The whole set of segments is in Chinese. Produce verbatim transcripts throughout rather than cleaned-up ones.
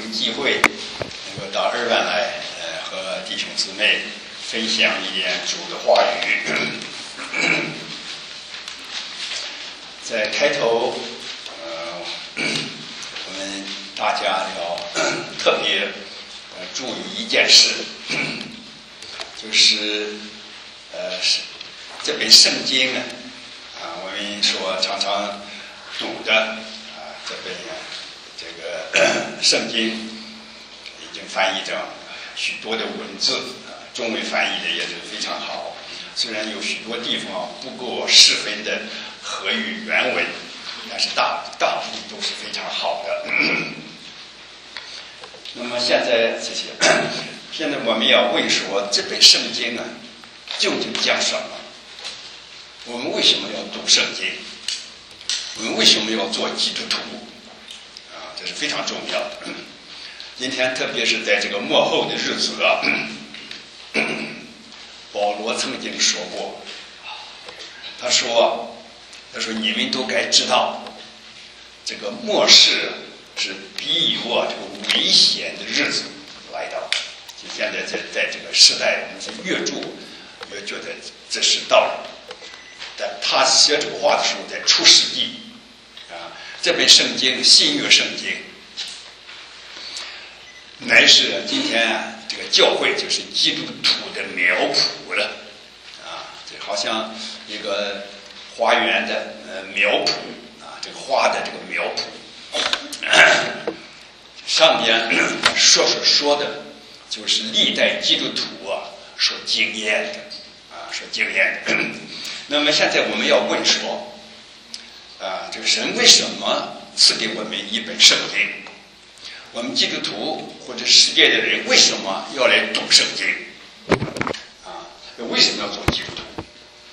机会能够到二万来，呃，和弟兄姊妹分享一点主的话语。在开头，呃，我们大家要特别呃注意一件事，就是呃是这本圣经啊，啊，我们说常常读的啊，这本这个圣经已经翻译成许多的文字啊，中文翻译的也是非常好。虽然有许多地方不够十分的合于原文，但是大大部分都是非常好的。那么现在这些，现在我们要问说，这本圣经啊，究竟讲什么？我们为什么要读圣经？我们为什么要做基督徒？啊，这是非常重要的。今天特别是在这个末后的日子啊，保罗曾经说过，他说他说你们都该知道，这个末世是比我这个危险的日子来到。就现在在在这个时代，我们是越住越觉得这是道理。但他写这个话的时候，在出世纪啊，这本圣经新约圣经，乃是今天啊这个教会就是基督徒的苗圃了啊，这好像一个花园的呃苗圃啊，这个花的这个苗圃，上边说说说的，就是历代基督徒啊所经验的啊，所经验的。那么现在我们要问说，啊，这个神为什么赐给我们一本圣经？我们基督徒或者世界的人为什么要来读圣经？啊，为什么要做基督徒？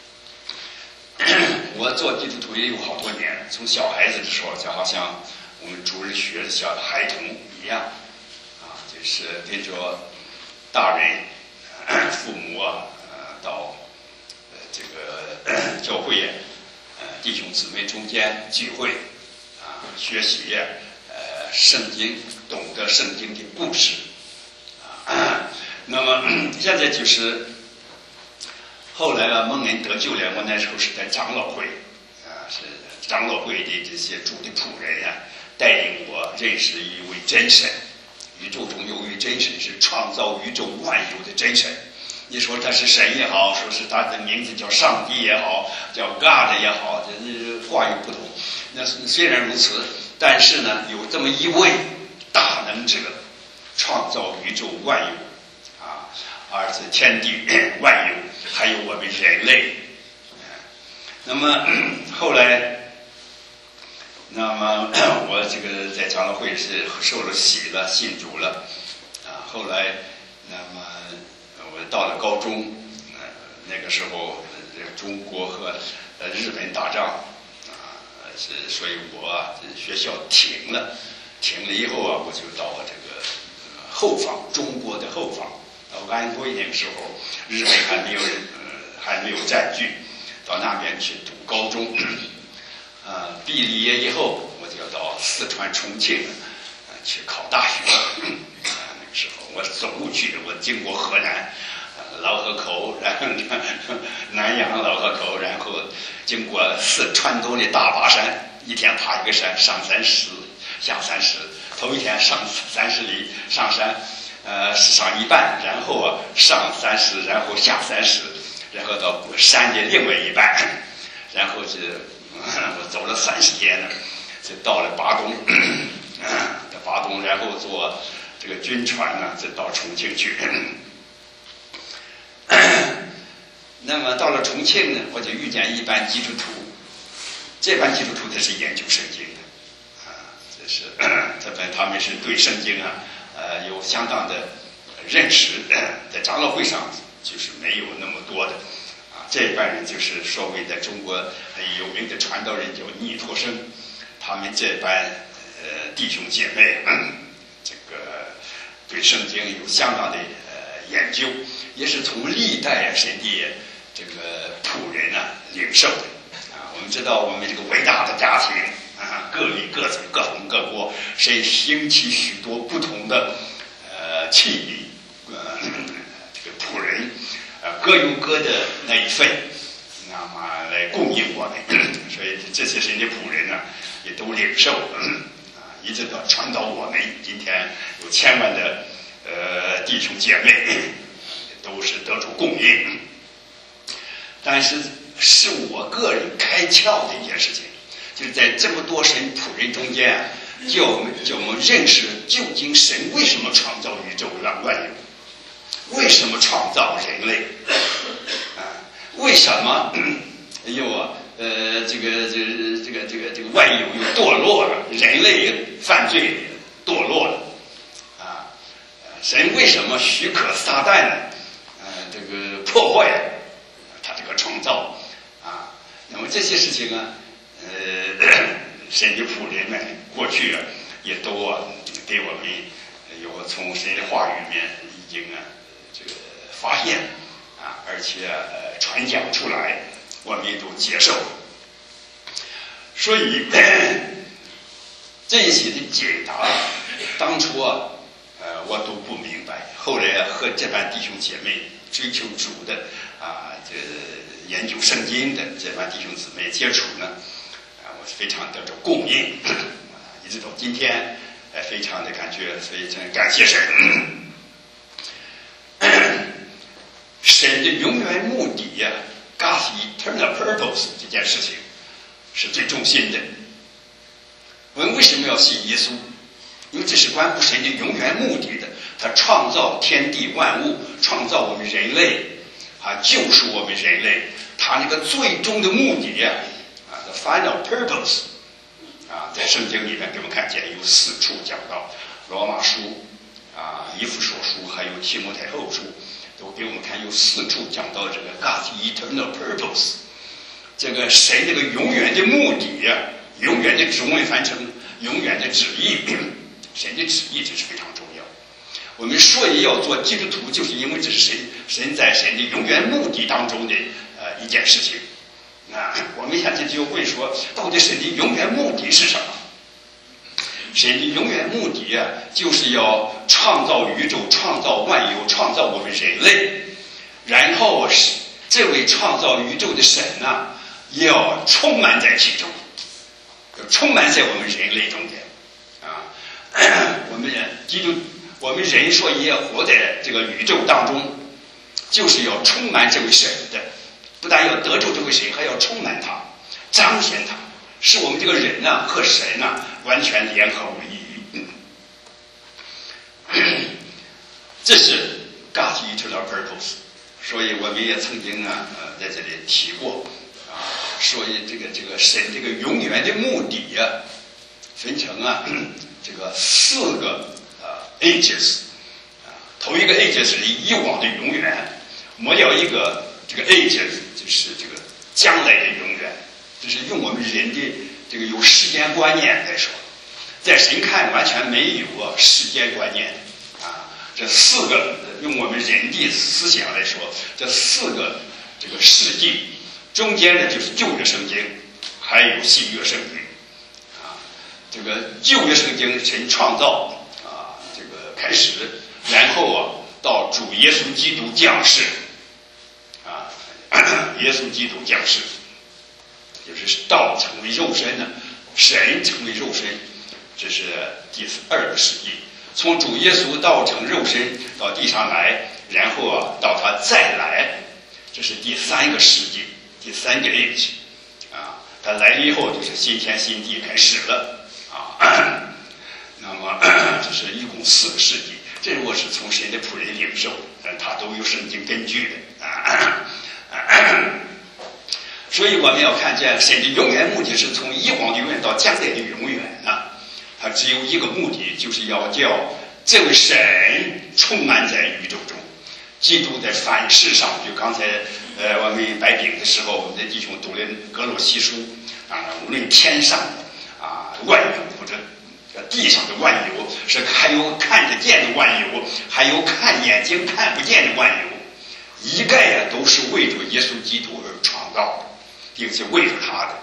我做基督徒也有好多年，从小孩子的时候，就好像我们主日学的小孩童一样，啊，就是跟着大人、父母啊，呃，到呃这个教会呃弟兄姊妹中间聚会啊，学习呃圣经，懂得圣经的故事啊。那么现在就是后来啊，蒙恩得救了，我那时候是在长老会啊，是长老会的这些主的仆人啊，带领我认识一位真神。宇宙中有一位真神，是创造宇宙万有的真神。你说他是神也好，说是他的名字叫上帝也好，叫 God 也好，这话有不同。那虽然如此，但是呢，有这么一位大能者，创造宇宙万有啊，而且天地万有，还有我们人类。那么后来，那么我这个在长老会是受了洗了，信主了啊。后来，那么我到了高中，呃，那个时候中国和呃日本打仗啊，是所以我学校停了，停了以后啊，我就到这个后方，中国的后方，到安徽那个时候，日本还没有人，呃，还没有占据，到那边去读高中。啊，毕业以后，我就要到四川重庆啊去考大学。啊，那个时候我是走路去的，我经过河南。老河口，然后南阳老河口，然后经过四川东的大巴山，一天爬一个山，上三十，下三十。头一天上三十里上山，呃，上一半，然后啊上三十，然后下三十，然后到山的另外一半，然后是、呃、我走了三十天呢，就到了巴东，到巴东，然后坐这个军船呢，就到重庆去。那么到了重庆呢，我就遇见一班基督徒，这班基督徒他是研究圣经的，啊，这是这班他们是对圣经啊，呃，有相当的认识，在长老会上就是没有那么多的，啊，这班人就是所谓在中国很有名的传道人叫尼托生，他们这班呃弟兄姐妹，这个对圣经有相当的呃研究。也是从历代神的这个仆人啊领受的啊。我们知道我们这个伟大的家庭啊， 各地各族各同各国，神兴起许多不同的呃器皿，呃这个仆人，呃各有各的那一份，那么来供应我们，所以这些神的仆人呢，也都领受啊，一直到传导我们。今天有千万的呃弟兄姐妹，都是得主供应，但是是我个人开窍的一件事情。就是在这么多神仆人中间，叫我们叫我们认识究竟神为什么创造宇宙万有，为什么创造人类啊？为什么又啊呃这个这个这个这个这个万有又堕落了，人类犯罪堕落了啊？神为什么许可撒旦呢？呃这个破坏他这个创造啊？那么这些事情啊。呃，神的仆人们过去啊，也都啊给我们有从神的话语里面已经啊这个发现啊，而且呃传讲出来，我们也都接受。所以这些的解答，当初啊呃我都不明白，后来和这班弟兄姐妹追求主的啊，这研究圣经的这班弟兄姊妹接触呢。非常得着供应，一直到今天，呃，非常的感觉，非常感谢神。神的永远目的呀 ，God's eternal purpose 这件事情是最中心的。我们为什么要信耶稣？因为这是关乎神的永远目的的。他创造天地万物，创造我们人类，啊，救赎我们人类。他那个最终的目的呀。The final purpose 啊，在圣经里面给我们看见有四处讲到，罗马书啊、以弗所书还有提摩太后书，都给我们看有四处讲到这个 God's eternal purpose， 这个神这个永远的目的呀、啊，永远的中文翻成永远的旨意，神的旨意这是非常重要。我们说要做基督徒，就是因为这是神神在神的永远目的当中的呃一件事情。啊，我们现在就会说，到底神的永远目的是什么？神的永远目的啊，就是要创造宇宙、创造万有、创造我们人类，然后是这位创造宇宙的神呢、啊，要充满在其中，要充满在我们人类中间啊。我们基督，我们人说也活在这个宇宙当中，就是要充满这位神的。不但要得着这位神，还要充满他，彰显他，使我们这个人呢、啊、和神呢、啊、完全联合为一。这是 God's eternal purpose。所以我们也曾经啊呃在这里提过啊，所以这个这个神这个永远的目的呀、啊，分成啊这个四个呃 ages 啊，头一个 ages 是以往的永远，末了一个。这个 age 就是这个将来的永远，这是用我们人的这个有时间观念来说，在神看完全没有时间观念啊。这四个用我们人的思想来说，这四个这个世纪中间呢，就是旧约圣经，还有新约圣经啊。这个旧约圣经神创造啊，这个开始，然后啊到主耶稣基督降世。耶稣基督降世，就是道成为肉身呢，神成为肉身，这是第二个世纪。从主耶稣道成肉身到地上来，然后啊到他再来，这是第三个世纪，第三个 age 啊。他来了以后，就是新天新地开始了啊。那么这是一共四个世纪，这我是从神的仆人领受，但他都有圣经根据的啊。所以我们要看见神的永远目的是从以往的永远到将来的永远啊，它只有一个目的，就是要叫这位神充满在宇宙中。基督在凡事上，就刚才呃我们摆饼的时候，我们的弟兄读了格罗西书啊，无论天上的啊万有或者地上的万有，是还有看得见的万有，还有看眼睛看不见的万有。一概啊都是为着耶稣基督而创造的，并且为着他的，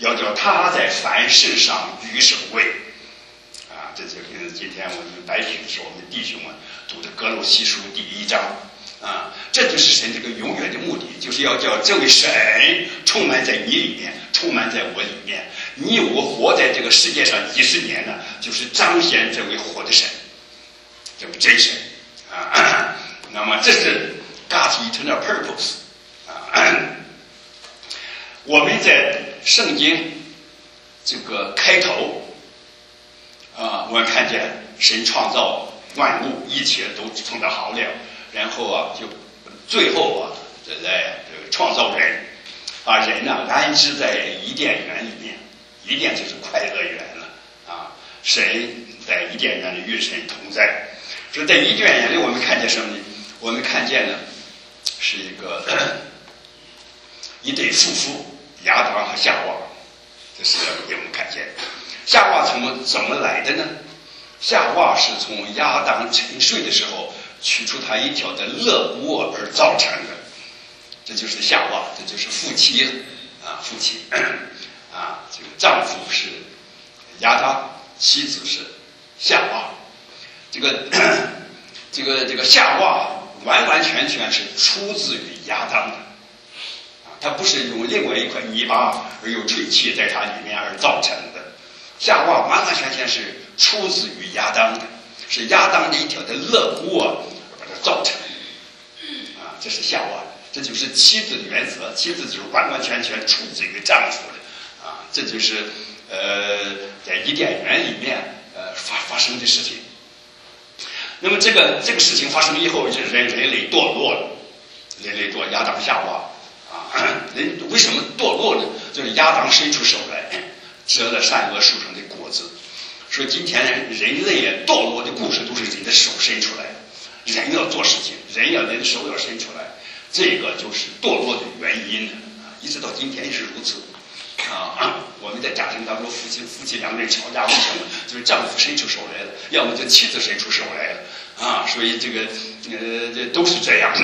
要叫他在凡事上居首位。啊，这就跟今天我们白皮说我们弟兄们读的哥罗西书第一章啊，这就是神这个永远的目的，就是要叫这位神充满在你里面，充满在我里面。你我活在这个世界上几十年呢，就是彰显这位活的神，这位真神啊。那么这是 God's eternal purpose 啊。我们在圣经这个开头啊，我们看见神创造万物，一切都创造好了，然后啊，就最后啊，来创造人啊，人呢安置在伊甸园里面，伊甸就是快乐园了啊。神在伊甸园里与神同在，所以在伊甸园里我们看见什么呢？我们看见呢是一个一对夫妇，亚当和夏娃，这是给我们看见。夏娃从怎么来的呢？夏娃是从亚当沉睡的时候取出他一条的肋骨而造成的，这就是夏娃，这就是夫妻啊，夫妻啊，这个丈夫是亚当，妻子是夏娃。这个这个这个夏娃完完全全是出自于亚当的啊，他不是用另外一块泥巴而又吹气在它里面而造成的。夏娃完完全全是出自于亚当的，是亚当的一条的肋骨啊把它造成的啊，这是夏娃，这就是妻子的原则，妻子就是完完全全出自于丈夫的啊，这就是呃在伊甸园里面呃发发生的事情。那么这个这个事情发生以后，人人类堕落了，人类堕亚当夏娃啊，人为什么堕落呢？就是亚当伸出手来折了善恶树上的果子。所以今天人类堕落的故事都是人的手伸出来的，人要做事情，人要人的手要伸出来，这个就是堕落的原因啊，一直到今天也是如此啊。我们在家庭当中，夫妻夫妻两人吵架，为什么？就是丈夫伸出手来了，要么就妻子伸出手来了啊。所以这个呃，这都是这样。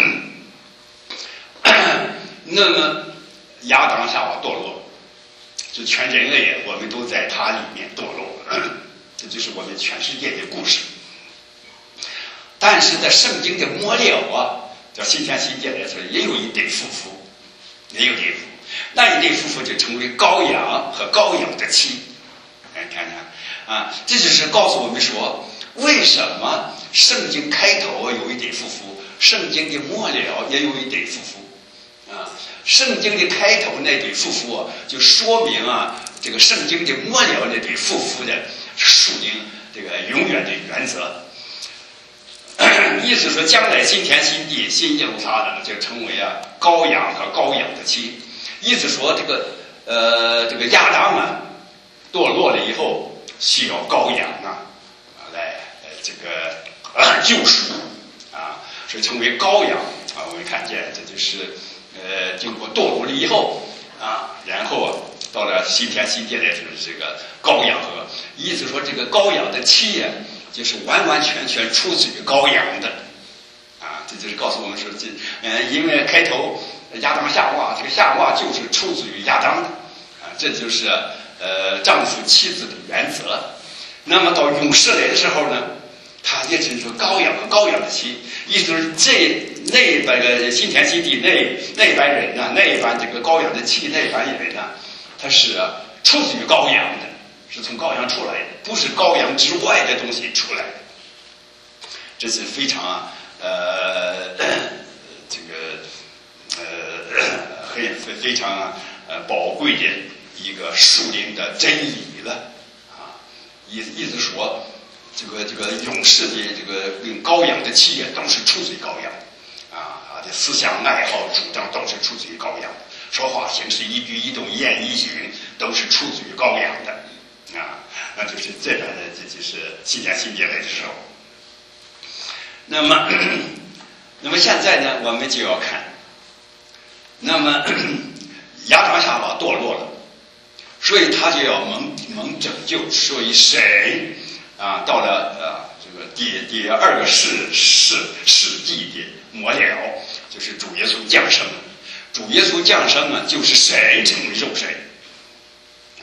那么亚当夏娃堕落，就全人类我们都在他里面堕落，这就是我们全世界的故事。但是在圣经的末了啊，叫新天新界来说，也有一对夫妇，也有一对夫妇，那一对夫妇就成为羔羊和羔羊的妻。来看看啊，这就是告诉我们说，为什么圣经开头有一对夫妇，圣经的末了也有一对夫妇啊。圣经的开头那对夫妇啊，就说明啊，这个圣经的末了那对夫妇的属灵这个永远的原则。意思说，将来新天新地新耶路撒冷就成为啊羔羊和羔羊的妻。意思说，这个呃这个亚当啊堕落了以后，需要羔羊啊来呃这个、呃、救赎啊，所以成为羔羊啊。我们看见这就是呃经过堕落了以后啊，然后到了新天新地的这个羔羊和，意思说这个羔羊的妻呀，就是完完全全出自于羔羊的啊，这就是告诉我们说，这呃因为开头亚当夏娃，这个夏娃就是出自于亚当的啊，这就是呃丈夫妻子的原则。那么到永世来的时候呢，他也就是说羔羊和羔羊的妻，意思是这那一班个新天新地那那一班人呢，那一班这个羔羊的妻那一班人呢，他是出自于羔羊的，是从羔羊出来的，不是羔羊之外的东西出来的。这是非常呃这个呃很非常呃宝贵的一个属灵的真理了啊！意意思说，这个这个勇士的这个跟羔羊的企业都是出自于羔羊啊，他的思想爱好主张都是出自于羔羊的，说话行事一举一动一言一行都是出自于羔羊的啊，那就是这样的，这就是新天新地来的时候。那么，那么现在呢，我们就要看，那么亚当夏娃堕落了，所以他就要蒙蒙拯救，所以神啊，到了呃这个第第二个世世世纪的末了，就是主耶稣降生。主耶稣降生啊，就是神成为肉身，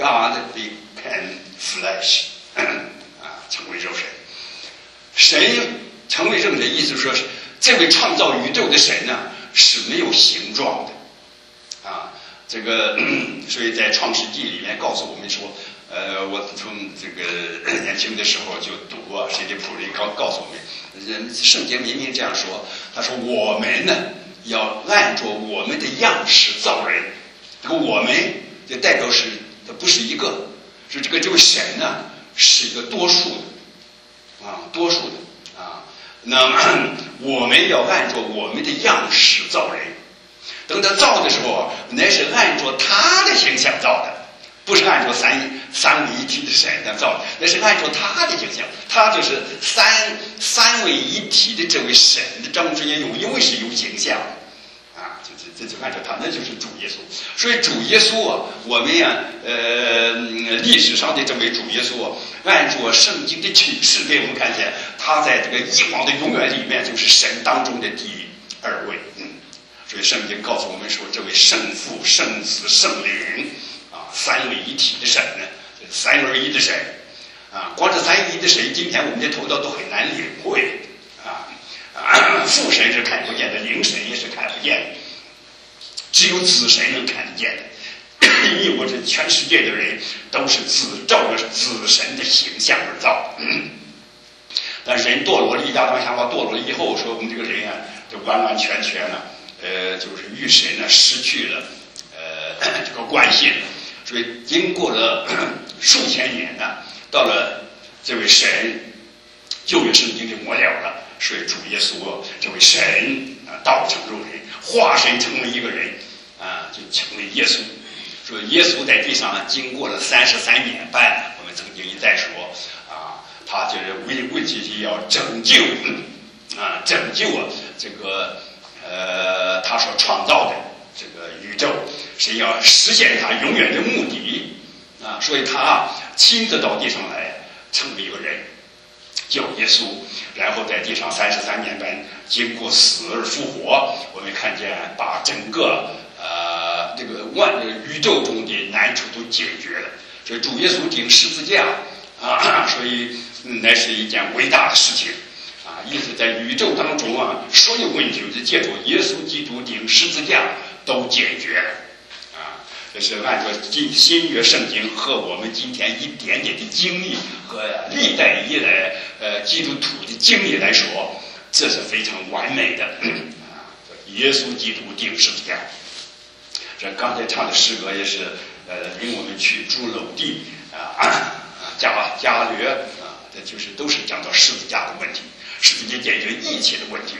God became flesh， 啊，成为肉身。神成为肉身，意思说是这位创造宇宙的神呢是没有形状的，啊，这个所以在创世纪里面告诉我们说，呃，我从这个年轻的时候就读啊，神的仆人告告诉我们，人圣经明明这样说，他说我们呢要按着我们的样式造人，这个我们就代表是它不是一个，是这个这位神呢是一个多数的啊，多数的啊。那么我们要按照我们的样式造人，等他造的时候，乃是按照他的形象造的，不是按照三三位一体的神那造的，那是按照他的形象，他就是三三位一体的这位神的张之间有，因为是有形象啊，这这这就按照他，那就是主耶稣。所以主耶稣啊，我们呀、啊，呃，历史上的这位主耶稣啊，按照圣经的启示给我们看见，他在这个以往的永远里面就是神当中的第二位。嗯，所以圣经告诉我们说，这位圣父、圣子、圣灵啊，三位一体的神呢，三而一的神啊，光是三而一的神，今天我们的头脑都很难领会啊。啊，父神是看不见的，灵神也是看不见的，只有子神能看得见的。因为我这全世界的人都是子照着子神的形象而造。但是人堕落了，亚当夏娃堕落了以后，说我们这个人啊，就完完全全呢、啊，呃，就是与神呢失去了呃这个关系了。所以经过了数千年呢，到了这位神旧约圣经的末了了，所以主耶稣这位神啊，道成肉人，化身成为一个人啊，就成为耶稣。说耶稣在地上经过了三十三年半，我们曾经一再说啊，他就是为为自己要拯救啊，拯救啊这个呃他所创造的这个宇宙，是要实现他永远的目的啊，所以他亲自到地上来成为一个人，叫耶稣，然后在地上三十三年半经过死而复活，我们看见把整个呃这个万宇宙中的难处都解决了。所以主耶稣钉十字架啊，所以那是一件伟大的事情啊！意思在宇宙当中啊，所有问题就借助耶稣基督钉十字架都解决了啊！这是按照新新约圣经和我们今天一点点的经历和历代以来呃基督徒的经历来说，这是非常完美的啊！耶稣基督钉十字架。这刚才唱的诗歌也是呃领我们去住楼地啊。加加略啊，这就是都是讲到十字架的问题，十字架解决一切的问题。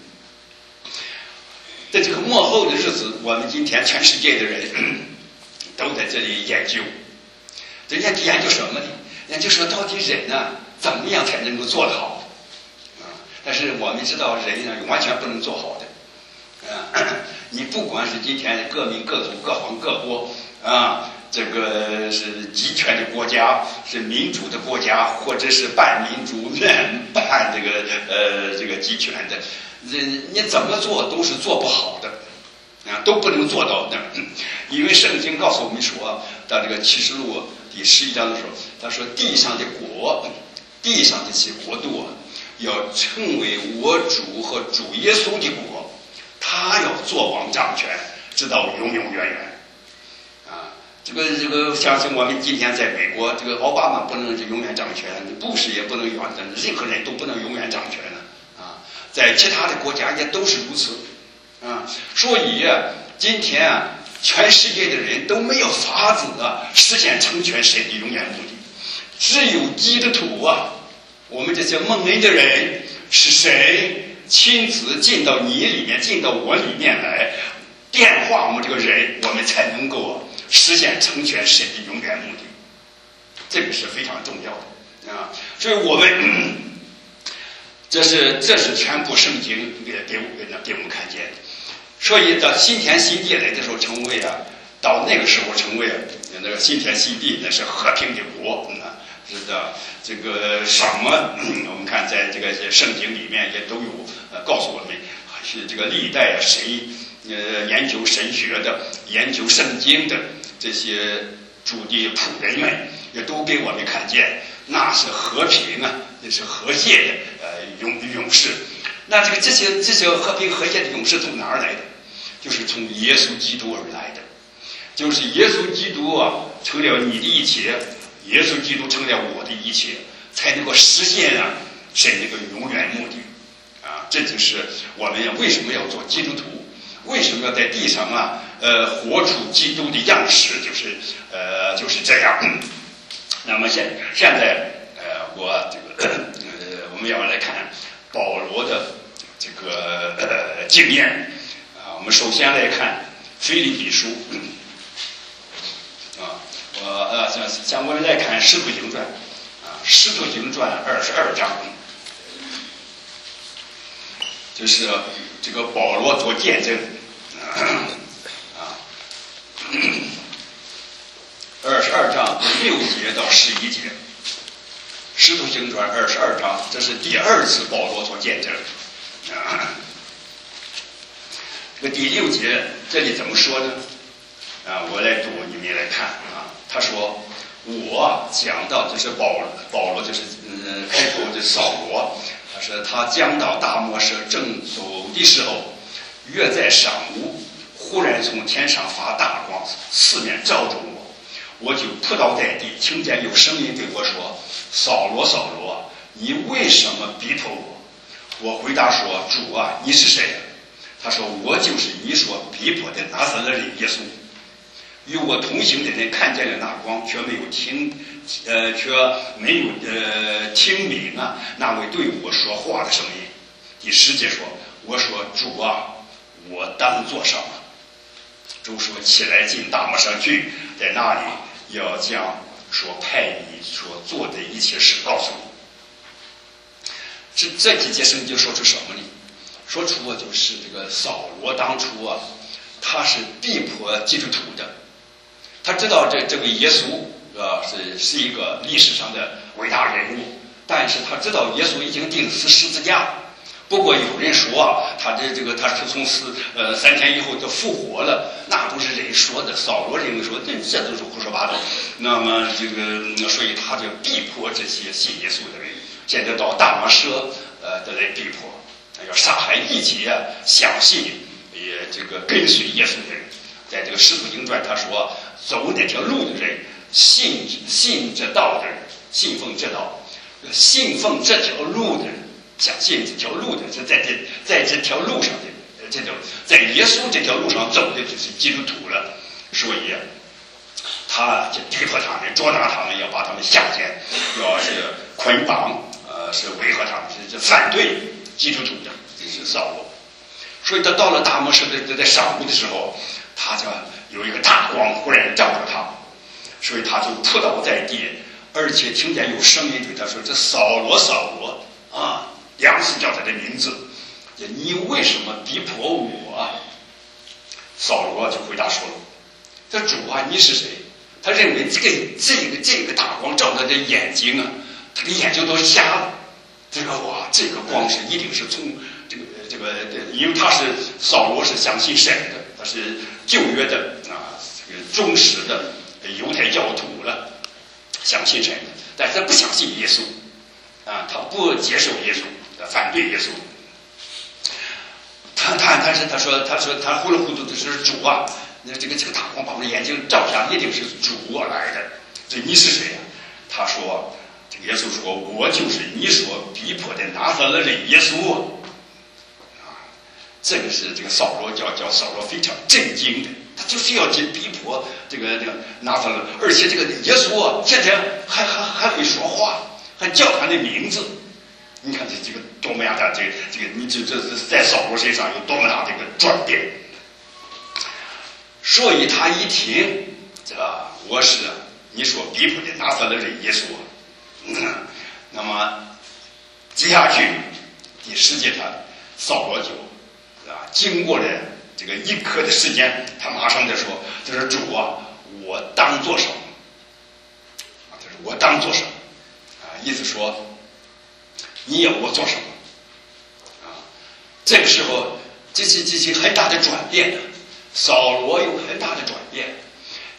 在这个末后的日子，我们今天全世界的人都在这里研究，这研究研究什么呢？研究说到底人呢、啊，怎么样才能够做得好啊？但是我们知道人呢，完全不能做好的啊！你不管是今天各民各族、各方各国啊。这个是集权的国家，是民主的国家，或者是半民主、半这个呃这个集权的，这你怎么做都是做不好的，啊，都不能做到的。因为圣经告诉我们说，到这个启示录第十一章的时候，他说地上的国，地上的这些国度啊，要成为我主和主耶稣的国，他要做王掌权，直到永永远远。这个这个，相信我们今天在美国，这个奥巴马不能是永远掌权，布什也不能永远，任何人都不能永远掌权了啊！在其他的国家也都是如此啊。所以今天啊，全世界的人都没有法子啊实现成全神的永远目的，只有基督徒啊，我们这些蒙恩的人，是神亲自进到你里面，进到我里面来变化我们这个人，我们才能够实现成全神的永远目的，这个是非常重要的啊！所以我们这是这是全部圣经给给给我们看见的。所以到新天新地来的时候，成为啊，到那个时候成为那个新天新地，那是和平的国啊，是的。这个什么？我们看在这个圣经里面也都有呃告诉我们，是这个历代神呃研究神学的、研究圣经的。这些主的仆人们也都给我们看见，那是和平啊，那是和谐的呃勇勇士。那这个这些这些和平和谐的勇士从哪儿来的？就是从耶稣基督而来的。就是耶稣基督啊，成了你的一切，耶稣基督成了我的一切，才能够实现啊神那个永远目的啊。这就是我们为什么要做基督徒，为什么要在地上啊呃活出基督的样式，就是呃就是这样。那么现现在呃我这个呃我们要来看保罗的这个呃经验啊。我们首先来看腓立比书啊，我呃像像我们来看使徒行传啊，使徒行传二十二章，就是这个保罗做见证啊，二十二章六节到十一节，使徒行传二十二章，这是第二次保罗做见证啊。这个第六节这里怎么说呢？啊，我来读，你们也来看啊。他说：“我讲到这是保保罗，就是嗯开头的扫罗。他说他将到大摩色正走的时候，约在晌午，忽然从天上发大光，四面照着我，我就扑倒在地，听见有声音对我说：‘扫罗，扫罗，你为什么逼迫我？’我回答说：‘主啊，你是谁？’他说：‘我就是你所逼迫的拿撒勒人耶稣。’与我同行的人看见了那光，却没有听，呃，却没有呃听明啊那位对我说话的声音。第十节说：我说主啊，我当做什么？主说：起来进大摩色去，在那里要将所派你所做的一切事告诉你。这这几节圣经说出什么呢？说出啊，就是这个扫罗当初啊，他是逼迫基督徒的。他知道这这个耶稣啊是是一个历史上的伟大人物，但是他知道耶稣已经钉死十字架。不过有人说啊，他这这个他是从死呃三天以后就复活了，那都是人说的。扫罗认为说这这都是胡说八道。那么这个所以他就逼迫这些信耶稣的人，现在到大马士呃的来逼迫，要杀害一切相信也这个跟随耶稣的人。在这个使徒行传他说，走那条路的人，信信这道的人，信奉这道，信奉这条路的人，相信这条路的是在这在这条路上的，这种在耶稣这条路上走的就是基督徒了。所以他就逼迫他们，捉拿他们，要把他们下监，要是捆绑，呃，是维和他们，是反对基督徒的，这是扫罗。所以他到了大摩士的在上午的时候，他就有一个大光忽然照着他，所以他就扑倒在地，而且听见有声音对他说：“这扫罗，扫罗啊！”两次叫他的名字，你为什么逼迫我？扫罗就回答说了：“这主啊，你是谁？”他认为这个这个这个大光照他的眼睛啊，他的眼睛都瞎了。这个哇，这个光是一定是从这个这个，因为他是扫罗是相信神的，他是旧约的啊，这个忠实的犹太教徒了，相信神的，但是他不相信耶稣啊，他不接受耶稣，他反对耶稣。他他但是他说他说他糊里糊涂的是主啊，那这个这个大光把我的眼睛照瞎，一定是主来的。这你是谁呀、啊？他说。耶稣说：“我就是你所逼迫的拿撒勒人耶稣。”啊，这个是这个扫罗叫叫扫罗非常震惊的，他就是要去逼迫这个这个拿撒勒，而且这个耶稣啊，现在还还还会说话，还叫他的名字。你看这这个多么样的这个这个，你这这在扫罗身上有多么大的一个转变。所以他一听，这个我是你所逼迫的拿撒勒人耶稣。嗯，那么接下去第十节，他扫罗就啊，经过了这个一刻的时间，他马上就说：“他说主啊，我当做什么？”啊，他说我当做什么？啊，意思说你要我做什么？啊，这个时候，这是这是很大的转变。扫罗有很大的转变，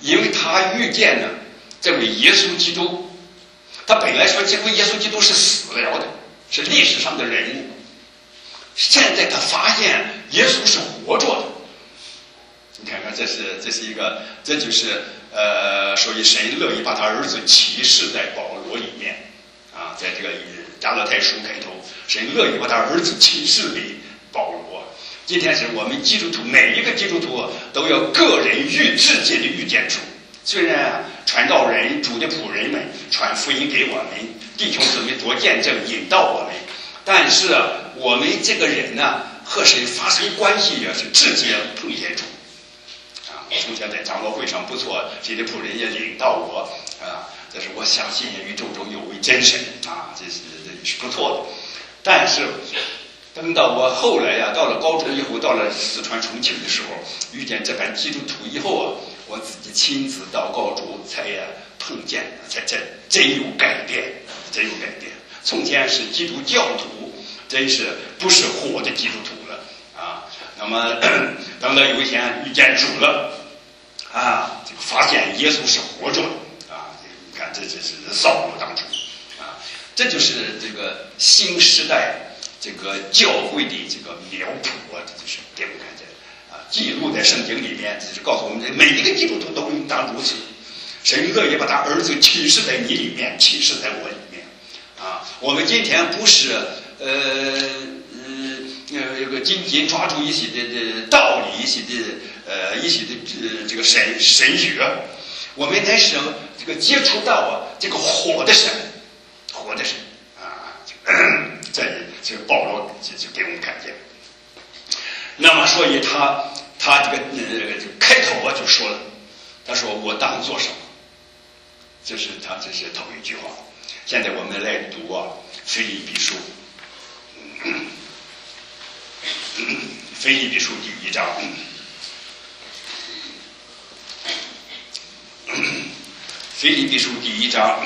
因为他遇见了这位耶稣基督。他本来说这位耶稣基督是死了的，是历史上的人物，现在他发现耶稣是活着的。你看看，这是这是一个，这就是呃，所以神乐意把他儿子启示在保罗里面啊，在这个加拉太书开头，神乐意把他儿子启示给保罗。今天是我们基督徒，每一个基督徒都要个人遇自己的遇见主。虽然啊，传道人、主的仆人们传福音给我们，弟兄姊妹做见证引导我们，但是啊，我们这个人呢，和谁发生关系也是直接碰见主。啊，我从前在长老会上不错，谁的仆人也领导我啊，但是我相信宇宙中有位真神啊，这是这是不错的。但是等到我后来呀、啊，到了高中以后，到了四川重庆的时候，遇见这班基督徒以后啊，我自己亲自祷告主，才也碰见，才真真有改变，真有改变。从前是基督教徒，真是不是活的基督徒了啊。那么等到有一天遇见主了啊，这个发现耶稣是活着啊。你看，这这是扫罗当初啊，这就是这个新时代这个教会的这个苗圃啊，这就是给我们看见啊，记录在圣经里面，这是告诉我们，每一个基督徒都应当如此。神乐意把他儿子启示在你里面，启示在我里面啊。我们今天不是呃呃这个紧紧抓住一些的的道理，一些的呃一些的呃这个神神学，我们乃是这个接触到啊这个活的神，活的神啊。这这个保罗就就给我们看见。那么，所以他他这个呃这个开头啊就说了，他说我当做什么？这是他这是头一句话。现在我们来读啊腓立比书，腓立比书第一章，腓立比书第一章。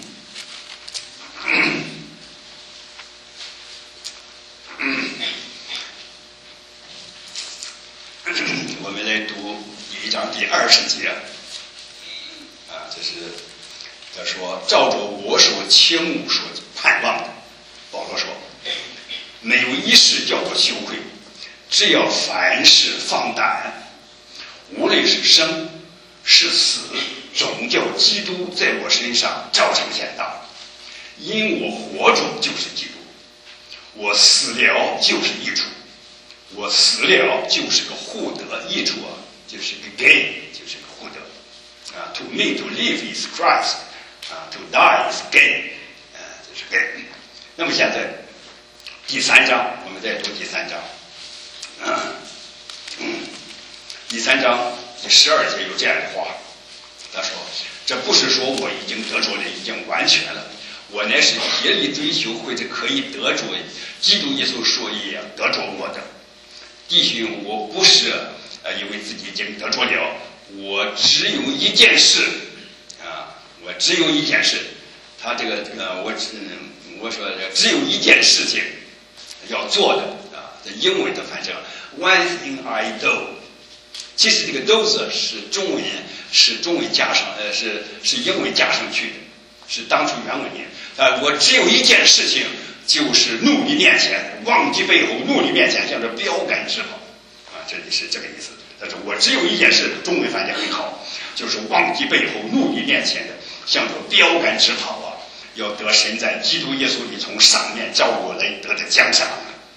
我们来读第一章第二十节啊，这是他说照着我所倾慕所盼望的，保罗说没有一事叫做羞愧，只要凡事放胆，无论是生是死，总叫基督在我身上照常显大。因我活着就是基督，我死了就是益处，我死了就是个获得，益处啊就是个 gain， 就是个获得啊。To me to live is Christ， 啊 ，to die is gain， 啊，这是 gain。那么现在第三章，我们再读第三章，啊，嗯，第三章第十二节有这样的话，他说：“这不是说我已经得着了，已经完全了。”我乃是竭力追求或者可以得着基督耶稣所以得着我的弟兄，我不是呃因为自己已经得着了，我只有一件事啊，我只有一件事，他这个呃我嗯我说只有一件事情要做的啊，这英文的翻成 one thing I do， 其实这个 do 字是中文是中文加上呃是是英文加上去的，是当初原文念。呃，我只有一件事情，就是怒你面前，忘记背后，怒你面前，向着标杆直跑。啊，这里是这个意思。但是我只有一件事，中文翻译很好，就是忘记背后，怒你面前的，向着标杆直跑啊！要得神在基督耶稣里从上面招我来得的奖赏。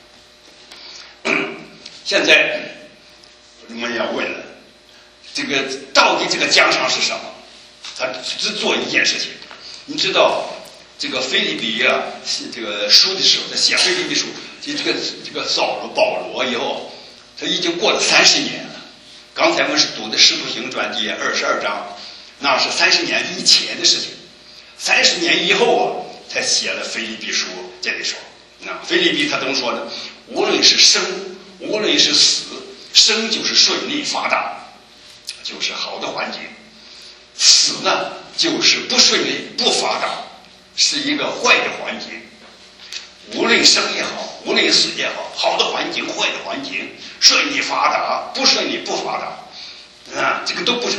现在我们要问了，这个到底这个奖赏是什么？他只做一件事情，你知道？这个腓立比啊，这个书的时候，他写腓立比书，这这个这个扫罗保罗以后，他已经过了三十年了。刚才我们是读的《使徒行传》第二十二章，那是三十年以前的事情。三十年以后啊，才写了腓立比书。这里说，那腓立比他怎么说呢？无论是生，无论是死，生就是顺利发达，就是好的环境；死呢，就是不顺利、不发达。是一个坏的环境，无论生也好，无论死也好，好的环境、坏的环境，顺利发达、不顺利不发达，啊，这个都不是，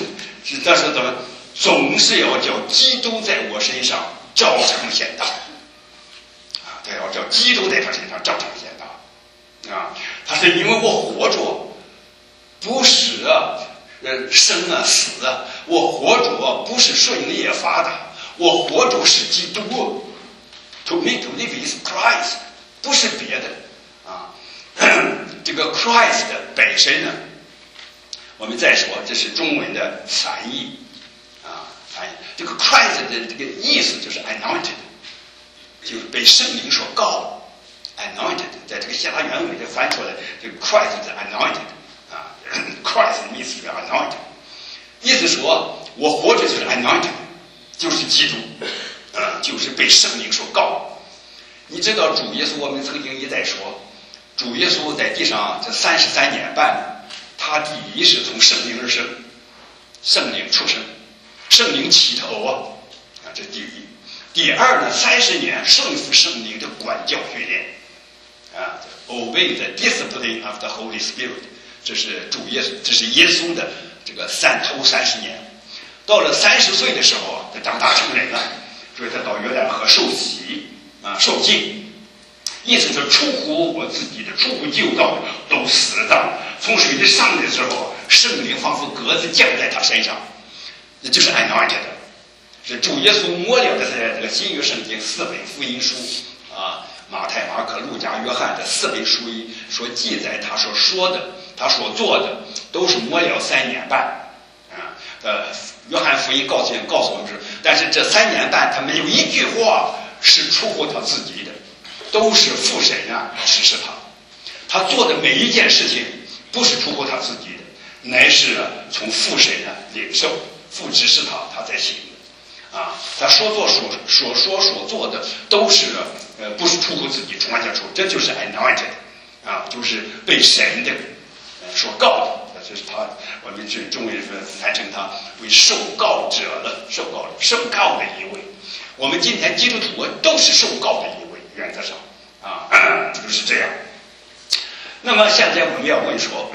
是他说怎么总是要叫基督在我身上照常显大啊，他要叫基督在他身上照常显大啊。他是因为我活着不是啊呃生啊死啊，我活着不是顺利发达，我活着是基督。To me to live is Christ， 不是别的啊。这个 Christ 本身呢，我们再说，这是中文的翻译啊，翻译这个 Christ 的这个意思就是 anointed， 就是被圣灵所膏 anointed， 在这个希腊原文就翻出来，这个 Christ 是 anointed 啊 ，Christ 的意思是 anointed， 意思说我活着就是 anointed， 就是基督。呃，就是被圣灵所膏。你知道主耶稣，我们曾经一再说，主耶稣在地上这三十三年半，他第一是从圣灵而生，圣灵出生，圣灵起头啊，啊，这第一。第二呢，三十年顺服圣灵的管教训练，啊 ，obey the discipline of the Holy Spirit， 这是主耶稣，这是耶稣的这个三头三十年。到了三十岁的时候啊，他长大成人了。所以他到约旦河受洗啊，受浸，意思是出乎我自己的出乎旧道都死了。从水里上来的时候，圣灵仿佛鸽子降在他身上，那就是 anointed， 是主耶稣末了的这个新约圣经四本福音书啊，马太、马可、路加、约翰这四本书里所记载他所说的、他所做的，都是末了三年半啊，呃。约翰福音告诉告诉我们是，但是这三年半他没有一句话是出乎他自己的，都是父神啊指示他，他做的每一件事情不是出乎他自己的，乃是从父神啊领受，父指示他，他在行的啊。他说做所所说所做的都是呃不是出乎自己，从外讲出，这就是 anointed 啊，就是被神的呃所告的。就是他，我们这中文翻成他为受告者了，受告受告的一位。我们今天基督徒都是受告的一位，原则上啊，就是这样。那么现在我们要问说，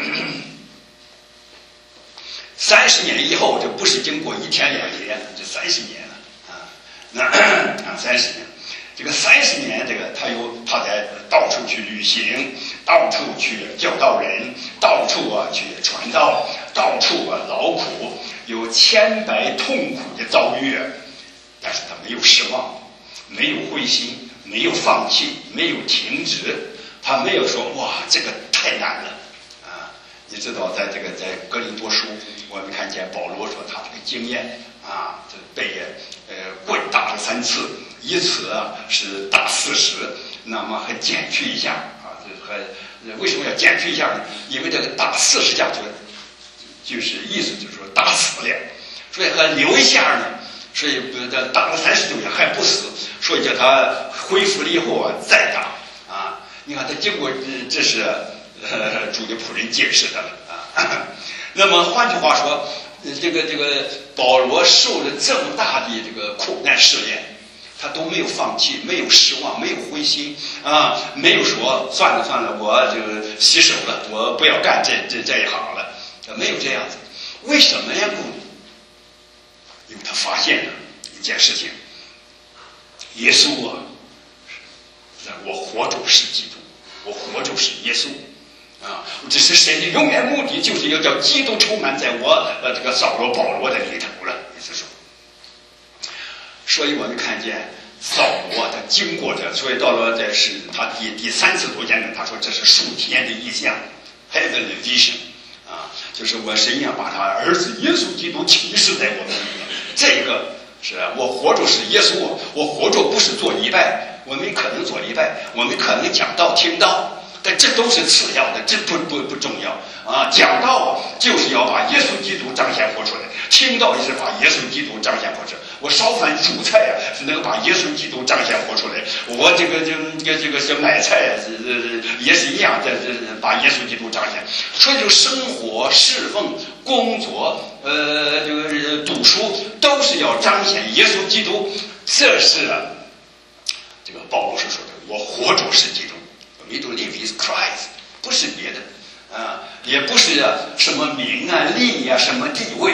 三十年以后，这不是经过一天两天，这三十年了啊，那啊三十年。这个三十年，这个他有他在到处去旅行，到处去教导人，到处啊去传道，到处啊劳苦，有千百痛苦的遭遇，但是他没有失望，没有灰心，没有放弃，没有停止，他没有说哇这个太难了啊！你知道，在这个在哥林多书，我们看见保罗说他这个经验啊，这被呃棍打了三次。以此啊是打四十，那么还减去一下啊，这还为什么要减去一下呢？因为这个打四十下就就是意思就是说打死了，所以还留一下呢，所以不打了三十九下还不死，所以叫他恢复了以后啊再打啊。你看他经过这是呃主的仆人解释的了啊。那么换句话说，这个这个保罗受了这么大的这个苦难试验。他都没有放弃，没有失望，没有灰心啊，没有说算了算了，我就洗手了，我不要干这这这一行了，没有这样子。为什么呀？不，因为他发现了一件事情，耶稣啊，我活着是基督，我活着是耶稣啊，这是神的永远目的，就是要叫基督充满在我呃这个扫罗保罗的里头了，意思说。所以我们看见扫罗他经过这，所以到了这是他第第三次读见证，他说这是属天的意象 ，heavenly vision 啊，就是我神要把他儿子耶稣基督启示在我们里面。这个是我活着是耶稣，我活着不是做礼拜，我们可能做礼拜，我们可能讲道听道。但这都是次要的，这不不不重要啊！讲道就是要把耶稣基督彰显活出来，听道也是把耶稣基督彰显活出来。我烧饭煮菜啊，是能够把耶稣基督彰显活出来。我这个这个这个是买菜啊，这也是一样的，这把耶稣基督彰显。所以就生活、侍奉、工作，呃，这个读书，都是要彰显耶稣基督。这是这个保罗所说的：“我活着是基督。” We to live is Christ， 不是别的啊，也不是什么名啊、利啊、什么地位，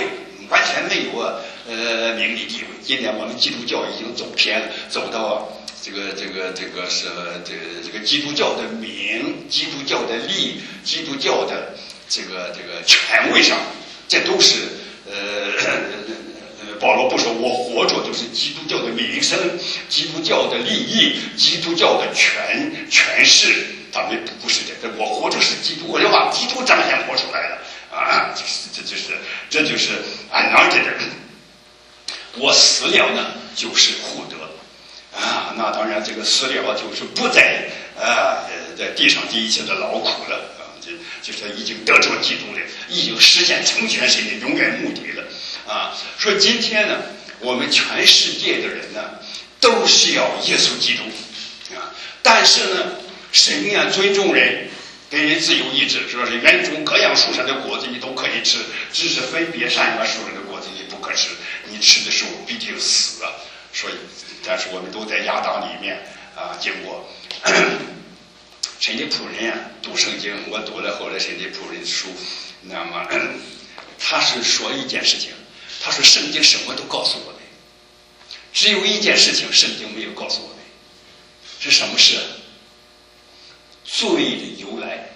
完全没有啊呃名利地位。今天我们基督教已经走偏了，走到这个这个这个是这个这个基督教的名、基督教的利、基督教的这个这个权威上，这都是呃。保罗不说我活着就是基督教的名声、基督教的利益、基督教的权权势，他们不是这个，我活着是基督，我要把基督彰显活出来了啊！这就是这就是 anointed。我死了呢，就是获得啊！那当然，这个死了就是不再啊在地上第一切的劳苦了啊，就就是已经得着基督了，已经实现成全神的永远目的了。啊，所以今天呢，我们全世界的人呢，都需要耶稣基督啊。但是呢，神呀尊重人，给人自由意志，说是园中各样树上的果子你都可以吃，只是分别善恶树上的果子你不可吃，你吃的时候必定死啊。所以，但是我们都在亚当里面啊，经过神的仆人呀读圣经，我读了后来神的仆人的书，那么他是说一件事情。他说圣经什么都告诉我们，只有一件事情圣经没有告诉我们，是什么事？罪的由来。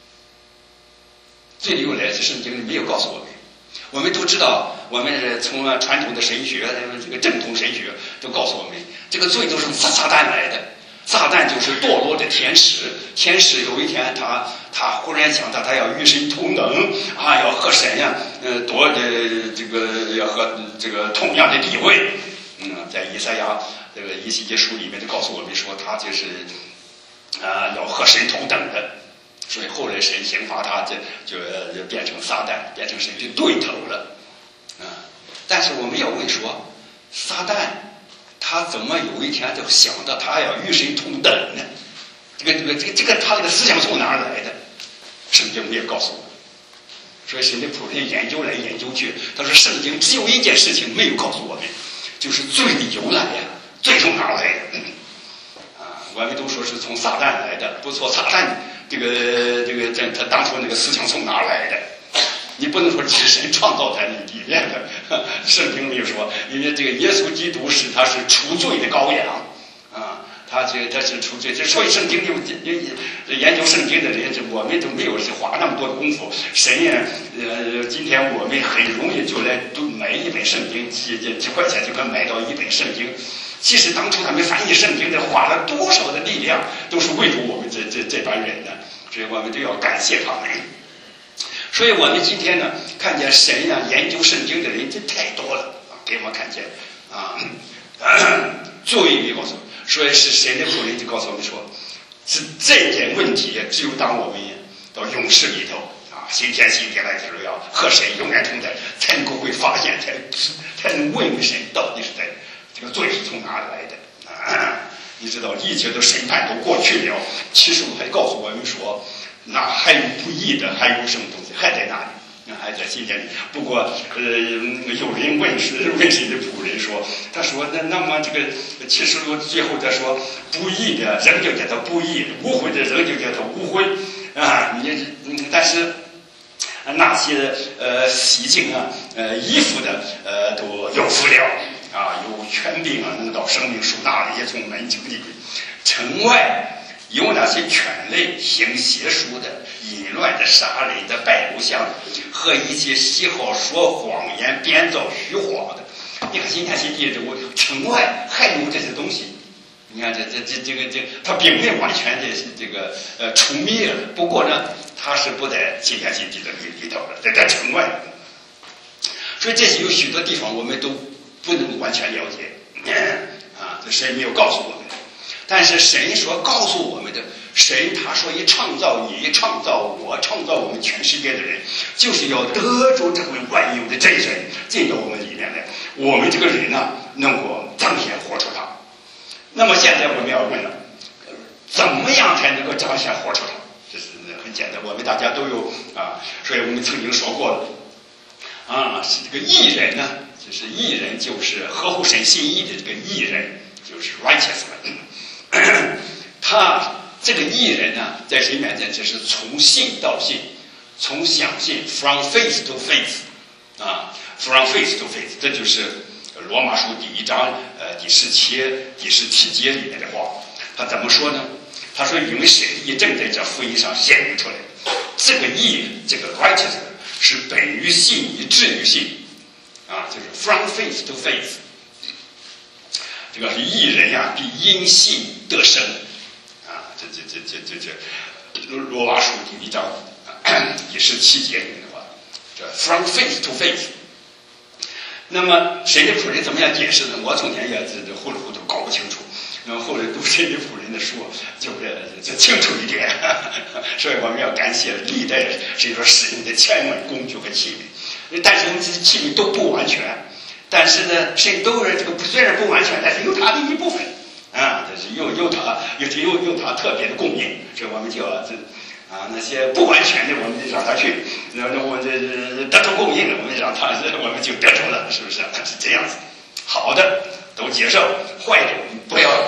罪的由来是圣经里没有告诉我们。我们都知道，我们是从传统的神学，这个正统神学都告诉我们，这个罪都是从撒旦来的。撒旦就是堕落的天使，天使有一天他他忽然想到他要与神同等啊，要和神呀、啊，呃，夺的这个要和这个同样的地位。嗯，在以赛亚这个以西结书里面就告诉我们说，他就是啊要和神同等的，所以后来神刑罚他，就就就变成撒旦，变成神的对头了。啊，但是我们要问说，撒旦。他怎么有一天就想到他要与神同等呢？这个这个这个这个他这个思想从哪儿来的？圣经没有告诉我。所以神的仆人研究来研究去，他说圣经只有一件事情没有告诉我们，就是罪的由来呀，罪从哪儿来的？啊，我们都说是从撒旦来的，不错，撒旦这个这个这他当初那个思想从哪儿来的？你不能说是神创造在你里面的，圣经没有说，因为这个耶稣基督是他是除罪的羔羊啊，他这他是除罪，所以圣经有研究圣经的人，我们都没有花那么多功夫。神呀，呃，今天我们很容易就来读买一本圣经，几几几块钱就可以买到一本圣经。其实当初他们翻译圣经的花了多少的力量，都是为了我们这这这帮人呢，所以我们都要感谢他们。所以我们今天呢，看见神呀、啊、研究圣经的人这太多了啊，给我们看见啊，作为没告诉我们，所以是神的仆人就告诉我们说，是这件问题只有当我们到勇士里头啊，新天新地来的时候，要和神永远同在，才能够会发现，才才能问问神到底是在这个罪是从哪里来的啊？你知道一切的审判都过去了，其实我还告诉我们说。那还有不义的，还有什么东西还在那里？还在心间里。不过，呃，有人问是问谁的仆人说，他说那那么这个其实我最后再说，不义的人就叫他不义，污秽的人就叫他污秽啊。你嗯，但是那些呃洗净啊呃衣服的呃都有福了啊，有权柄啊，能到生命树那里，也从门经里城外。有那些犬类行邪术的、淫乱的、杀人的、拜偶像和一些喜好说谎言、编造虚谎的，你看今天新地这我城外还有这些东西。你看这这这这个这，它并没有完全的这个呃除灭了，不过呢，它是不在新天新地的里头的，在在城外。所以这些有许多地方我们都不能完全了解啊，这神没有告诉我们。但是神所告诉我们的，神他说一创造你，创造我，创造我们全世界的人，就是要得着这位万有的真神进到我们里面来，我们这个人呢、啊，能够彰显活出他。那么现在我们要问了，怎么样才能够彰显活出他？这是很简单，我们大家都有啊，所以我们曾经说过了啊，是这个义人呢，就是义人，就是合乎神心意的这个义人，就是 righteous。他这个义人呢，在神面前就是从信到信，从相信 from faith to faith 啊， ，from face to face， 这就是罗马书第一章呃第十七第十七节里面的话。他怎么说呢？他说，因为神的义正在这福音上显明出来，这个义，这个 righteousness 是本于信，以至于信，啊，就是 from faith to faith。这个义人呀、啊，必因信得生，啊，这这这这这这罗马书第一章第十七节里面的话，这 from faith to faith。那么神的仆人怎么样解释呢？我从前也这这糊里糊涂搞不清楚。那么后来读神的仆人的书，就就清楚一点。所以我们要感谢历代神所使用的千万工具和器皿。但是我们这些器皿都不完全，但是呢，神都是这个虽然不完全，但是有它的一部分啊，这是有有它有有有它特别的供应。所以我们就要这啊那些不完全的，我们就让它去，那那我这得着供应了，我们让它我们就得着了，是不是？是这样子。好的。都接受，坏的我们不要。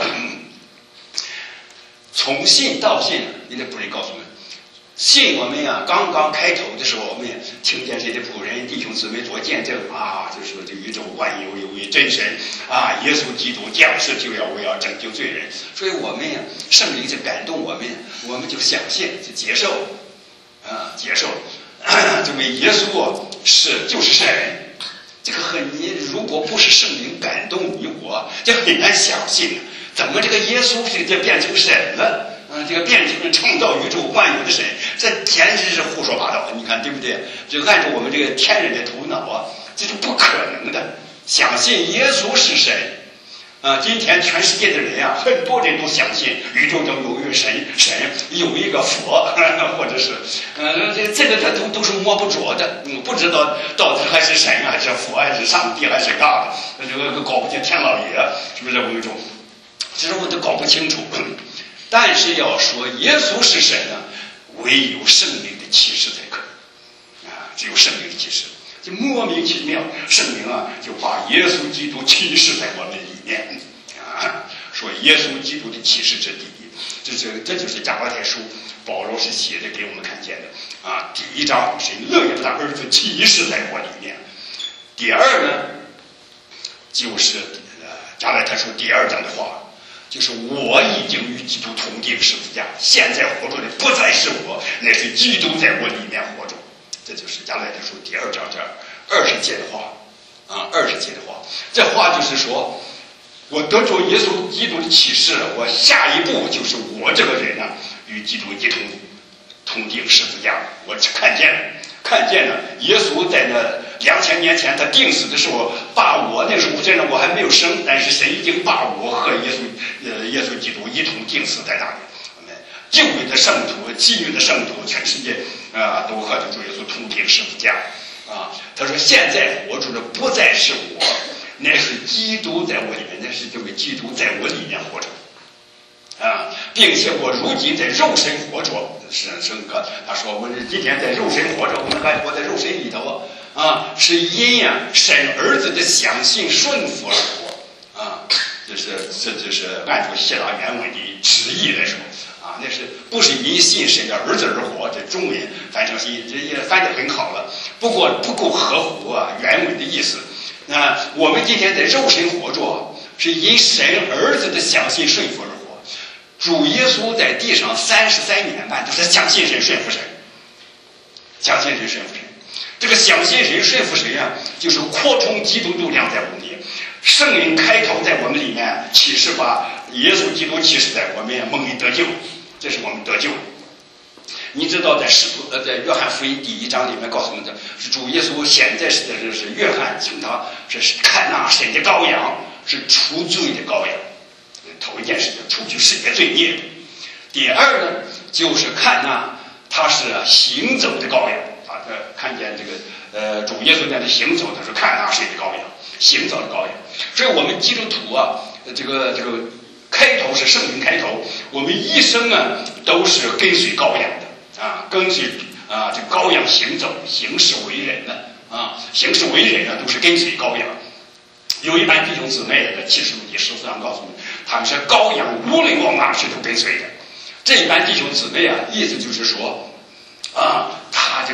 从信到信，你的仆人告诉我们，信我们呀、啊，刚刚开头的时候，我们也听见这些仆人弟兄姊妹做见证啊，就说这宇宙万有有位真神啊，耶稣基督降世就要为要拯救罪人，所以我们呀，圣灵就感动我们，我们就相信，就接受，啊，接受，这位耶稣啊是就是神。这个很，你如果不是圣灵感动你我，这很难相信。怎么这个耶稣是这变成神了？嗯、呃，这个变成创造宇宙万有的神，这简直是胡说八道。你看对不对？就按照我们这个天人的头脑啊，这是不可能的。相信耶稣是神啊！今天全世界的人呀、啊，很多人都相信宇宙中有一个神，神有一个佛，或者是，呃，这这个他都都是摸不着的，嗯，不知道到底还是神还是佛还是上帝还是 God， 这个搞不清天老爷，是不是我们说？其实我都搞不清楚。但是要说耶稣是神啊，唯有圣灵的启示才可以啊，只有圣灵的启示。就莫名其妙，圣灵啊就把耶稣基督启示在我们里面啊，说耶稣基督的启示是第一，这是这就是加拉太书保罗是写的给我们看见的啊。第一章是乐意把儿子启示在我里面，第二呢就是呃加拉太书第二章的话，就是我已经与基督同定十字架，现在活着的不再是我，乃是基督在我里面活着。这就是加拉太书第二章这二十节的话啊，二十节的话，这话就是说，我得着耶稣基督的启示，我下一步就是我这个人啊，与基督一同同定十字架。我看见了，看见了耶稣在那两千年前他定死的时候，把我那时候虽然我还没有生，但是神已经把我和耶稣呃耶稣基督一同定死在那里。旧约的圣徒、基约的圣徒，全世界啊、呃、都和主耶稣同定十字架啊。他说：“现在活着的不再是我，乃是基督在我里面，那是这位基督在我里面活着啊，并且我如今在肉身活着。是是个，他说我们今天在肉身活着，我们还活在肉身里头啊，是因呀神儿子的相信顺服而活啊。这是这就是按照希腊原文的直译来说。”啊，那是不是因信神的儿子而活？这中文翻成是这也翻得很好了，不过不够合乎啊原文的意思。那我们今天在肉身活着，是因神儿子的相信顺服而活。主耶稣在地上三十三年半都是相信神顺服神，相信神顺服神。这个相信神顺服神啊，就是扩充基督力量在我们里面。圣灵开头在我们里面启示，把耶稣基督启示在我们蒙里得救，这是我们得救。你知道在使徒呃在约翰福音第一章里面告诉我们的是主耶稣现在是的是约翰请他是看那神的羔羊，是除罪的羔羊。头一件事情除去世界罪孽，第二呢就是看那他是行走的羔羊。他看见这个呃主耶稣在那行走，他说看那神的羔羊，行走的羔羊。所以我们基督徒啊，这个这个开头是圣灵开头，我们一生啊都是跟随羔羊的啊，跟随啊这羔羊行走，行事为人的啊，行事为人啊都是跟随羔羊。有一班弟兄姊妹在启示录第十四章告诉我们，他们是羔羊无论往哪去都跟随的。这一班弟兄姊妹啊，意思就是说啊，他这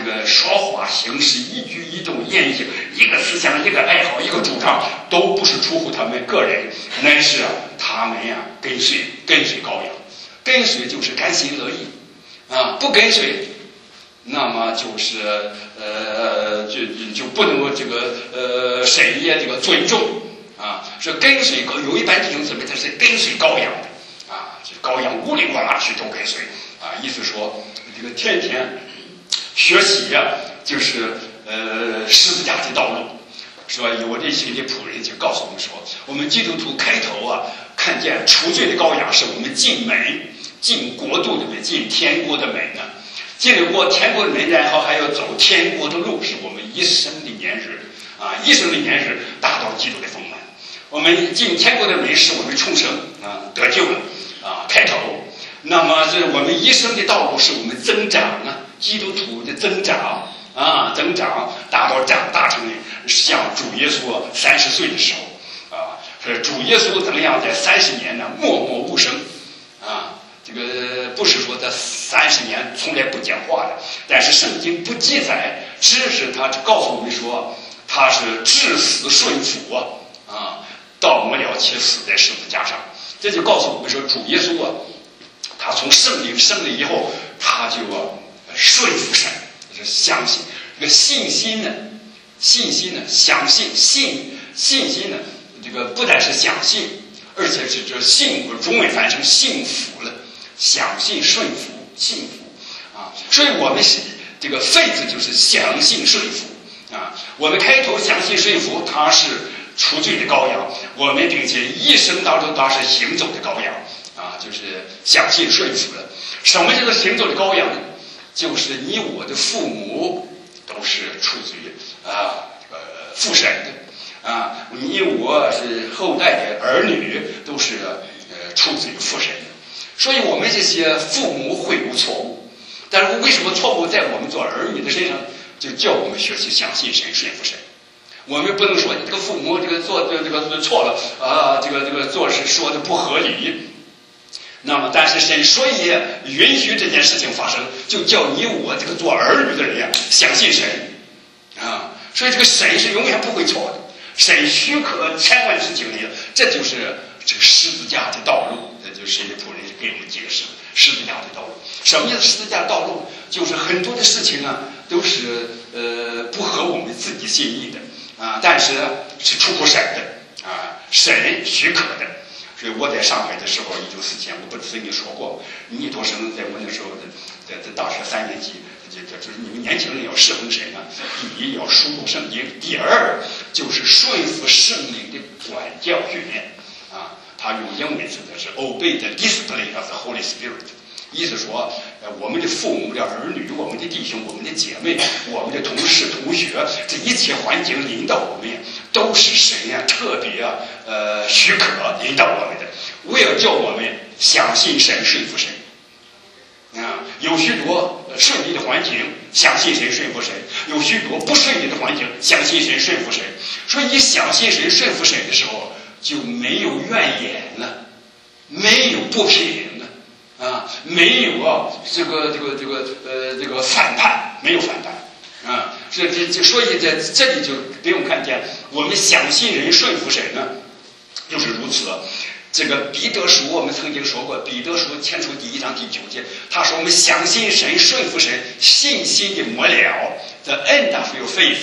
这个说话行事一举一动言行，一个思想一个爱好一个主张，都不是出乎他们个人，乃是啊他们呀、啊、跟随跟随羔羊，跟随就是甘心乐意啊，不跟随那么就是呃就就不能够这个呃谁也这个尊重啊，是跟随有一般弟兄姊妹他是跟随羔羊的啊，这羔羊无论往哪去都跟随啊，意思说这个天天学习呀、啊，就是呃十字架的道路，是吧？有这些的仆人就告诉我们说，我们基督徒开头啊，看见除罪的羔羊是我们进门、进国度的门、进天国的门呢。进了过天国的门，然后还要走天国的路，是我们一生的年日啊，一生的年日达到基督的丰满。我们进天国的门是我们重生啊，得救了啊，开头。那么这我们一生的道路是我们增长啊，基督徒的增长啊，增长达到长大成像主耶稣三十岁的时候啊，是主耶稣怎么样在三十年呢默默无声啊。这个不是说他三十年从来不讲话的，但是圣经不记载，只是他告诉我们说他是至死顺服啊啊，到末了且死在十字架上。这就告诉我们说，主耶稣啊，他从圣灵生了以后，他就啊顺服神，就是相信这个信心呢，信心呢，相信信信心呢，这个不但是相信，而且是这信，中文翻成信服了。相信顺服信服啊，所以我们是这个faith就是相信顺服啊。我们开头相信顺服，他是除罪的羔羊，我们并且一生当中他是行走的羔羊啊，就是相信顺服了。什么叫做行走的羔羊呢？就是你我的父母都是出自于啊这个父神的啊，你我是后代的儿女都是呃出自于父神的。所以我们这些父母会有错误，但是为什么错误在我们做儿女的身上，就叫我们学习相信神顺服神。我们不能说你这个父母这个做这个这个错了啊，这个这个做事说的不合理，那么但是神所以允许这件事情发生，就叫你我这个做儿女的人呀相信神啊。所以这个神是永远不会错的，神许可千万事经历，这就是这个十字架的道路。这就是神的仆人给我们解释十字架的道路。什么叫十字架道路？就是很多的事情啊，都是呃不合我们自己心意的啊，但是是出乎神的啊，神许可的。所以我在上海的时候，一九四七年，我不是跟你说过，尼托生在我那时候的在在大学三年级，这这就是你们年轻人要侍奉神啊，第一要熟读圣经，第二就是顺服圣灵的管教训练啊。他用英文说的是 obey the discipline of the Holy Spirit， 意思说，呃，我们的父母的儿女，我们的弟兄，我们的姐妹，我们的同事同学，这一切环境领导我们，都是神呀、啊、特别啊呃许可领导我们的，为了叫我们相信神顺服神啊。有许多顺利的环境，相信神顺服神；有许多不顺利的环境，相信神顺服神。所以你相信神顺服神的时候，就没有怨言了，没有不平了啊，没有啊这个这个这个呃这个反叛，没有反叛啊。这这这，所以在这里就给我们看见，我们相信人顺服神呢，就是如此。这个彼得书我们曾经说过，彼得书前书第一章第九节，他说我们相信神顺服神，信心的末了 ，the end of your faith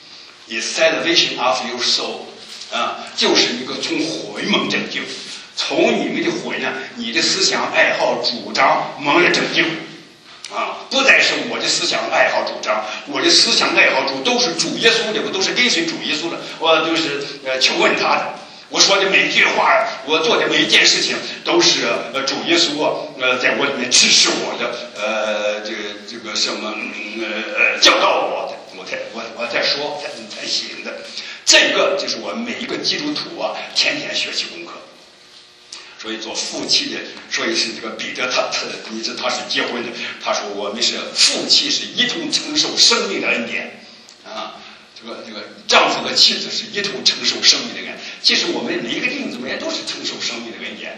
is salvation of your soul。啊，就是一个从魂蒙拯救，从你们的魂啊，你的思想爱好主张蒙了拯救，啊，不再是我的思想爱好主张，我的思想爱好主都是主耶稣的，我都是跟随主耶稣的，我都是呃求问他的，我说的每一句话，我做的每一件事情，都是呃主耶稣呃在我里面指示我的，呃这个这个什么呃教导我的，我才我我在说才才行的。这个就是我们每一个基督徒啊，天天学习功课。所以做夫妻的，所以是这个彼得他他，你知他是结婚的，他说我们是夫妻是一同承受生命的恩典啊。这个这个丈夫和妻子是一同承受生命的恩典。其实我们每一个弟兄姊妹都是承受生命的恩典，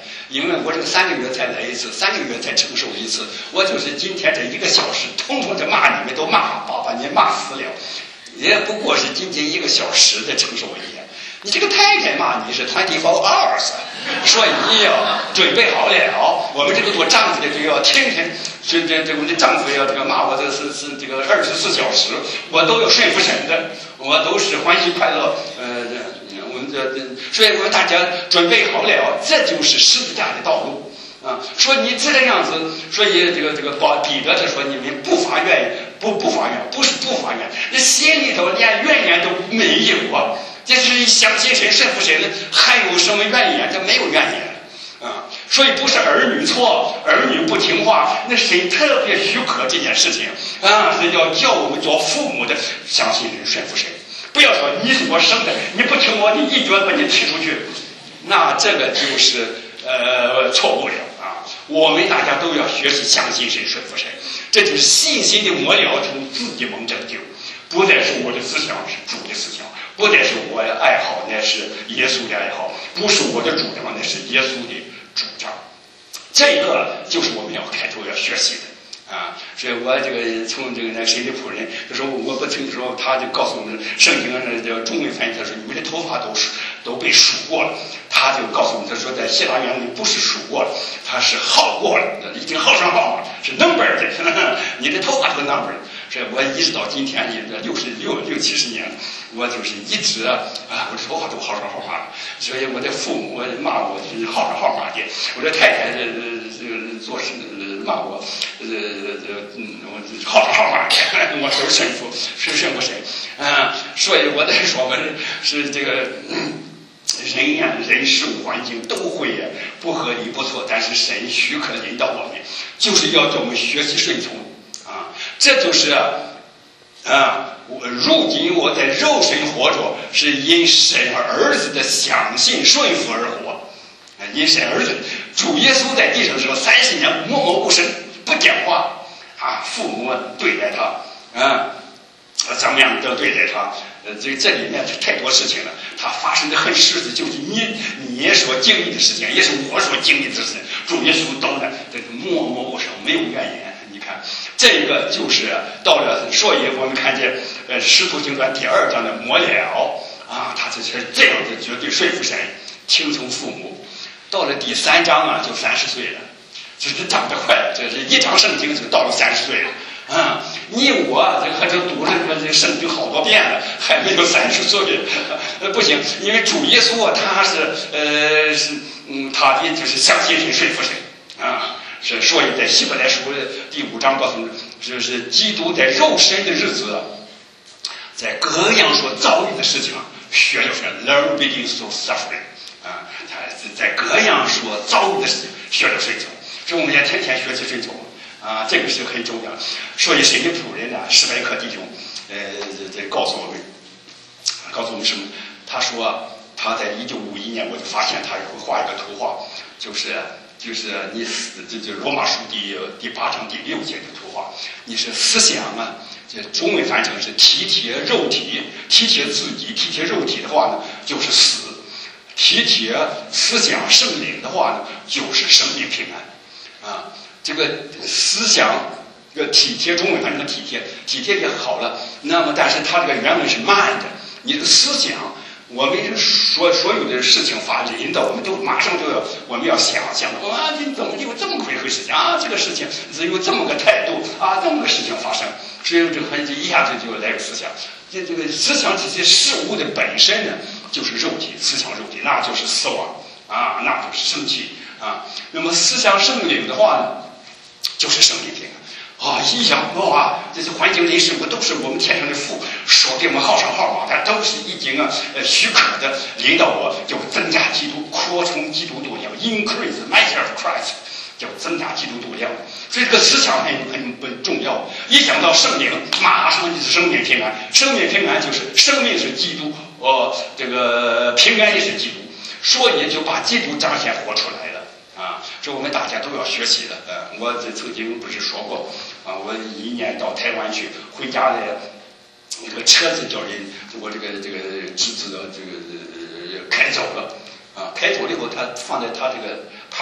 因为我这个三个月才来一次，三个月才承受一次，我就是今天这一个小时，统统的骂你们都骂，把把你骂死了，也不过是仅仅一个小时的承受而已。你这个太太骂你是twenty four hours， 所以你要准备好了。我们这个做丈夫的就要天天，这这这我的丈夫要这个骂我，这是是这个二十四小时，我都要顺服神的，我都是欢喜快乐。呃，我们这所以我们大家准备好了，这就是十字架的道路啊。说你这个样子，所以这个这个保彼得他说你们不发怨不不发怨，不是不发怨，那心里头连怨言都没有啊。这是相信神顺服神，还有什么怨言？这没有怨言啊！所以不是儿女错，儿女不听话，那神特别许可这件事情啊，是要叫我们做父母的相信神顺服神。不要说你是我生的，你不听我，你一脚把你踢出去，那这个就是呃错误了啊！我们大家都要学习相信神顺服神，这就是信心的磨燎，从自己蒙拯救。不再是我的思想，是主的思想；不再是我的爱好，那是耶稣的爱好；不是我的主张，那是耶稣的主张。这个就是我们要开头要学习的啊！所以我这个从这个那谁的仆人，就说我不听说，他就告诉我们，圣经上叫中文翻译，他说你们的头发都是都被数过了。他就告诉我们，他说在希腊原文不是数过了，他是号过了，已经号上号码，是 number 的，呵呵，你的头发都 number。所以我一直到今天，也六十六六七十年，我就是一直啊，我的头发都号上号码了。所以我的父母骂我是号上号码的，我的太太这这做事骂我，呃呃嗯，我号上号码的，我都是顺服，是顺服谁啊？所以我在说我是这个。嗯人呀，人事物环境都会呀不合理不错，但是神许可引导我们，就是要叫我们学习顺从啊！这就是啊，我如今我在肉身活着，是因神儿子的相信顺服而活啊！因神儿子主耶稣在地上的时候，三十年默默无声，不讲话啊，父母对待他啊，怎么样的对待他？呃，这这里面太多事情了，它发生的很实质，就是你你所经历的事情，也是我所经历的事情。主耶稣都呢，这个默默无声，没有怨言。你看，这个就是到了，所以我们看见呃《使徒行传》第二章的末了啊，他这是这样的绝对顺服神，听从父母。到了第三章啊，就三十岁了，就是长得快，这是一章圣经就到了三十岁了。啊，你我这还就读了这个圣经好多遍了，还没有三十岁，呃，不行，因为主耶稣啊，他是呃是嗯，他的就是相信神顺服神啊，是所以在希伯来书第五章告诉我们，这是基督在肉身的日子，在各样所遭遇的事情学了是 learn reading through suffering 啊，他在各样所遭遇的事情学了顺从，所以我们也天天学习顺从。啊，这个是很重要。所以神的仆人呢，史白克弟兄，呃，这这告诉我们，告诉我们什么？他说他在一九五一年，我就发现他会画一个图画，就是就是你思，这就罗马书第第八章第六节的图画。你是思想啊，这中文翻成是体贴肉体，体贴自己，体贴肉体的话呢，就是死；体贴思想圣灵的话呢，就是生命平安啊。这个思想，这个体贴，中文翻成体贴，体贴也好了。那么，但是它这个原文是慢的。你的思想，我们所所有的事情发引导，我们都马上就要，我们要想想，啊，你怎么有这么回回事情啊？这个事情是有这么个态度啊，这么个事情发生，所以这很一下子就来个思想。这这个思想这些事物的本身呢，就是肉体，思想肉体，那就是死亡啊，那就是生气啊。那么思想圣灵的话呢？就是生命平安啊！一想哇，这些环境人事物都是我们天上的父说给我们号上号码，它都是已经啊呃许可的领导我，就增加基督，扩充基督度量 ，increase measure of Christ， 就增加基督度量。所以这个思想很很很重要。一想到圣灵，马上就是生命平安。生命平安就是生命是基督，哦，这个平安也是基督，所以就把基督彰显活出来了。啊，这我们大家都要学习的。呃，我这曾经不是说过啊，我一年到台湾去，回家的那个车子叫人，我这个这个侄子的这个、呃、开走了啊，开走了以后，他放在他这个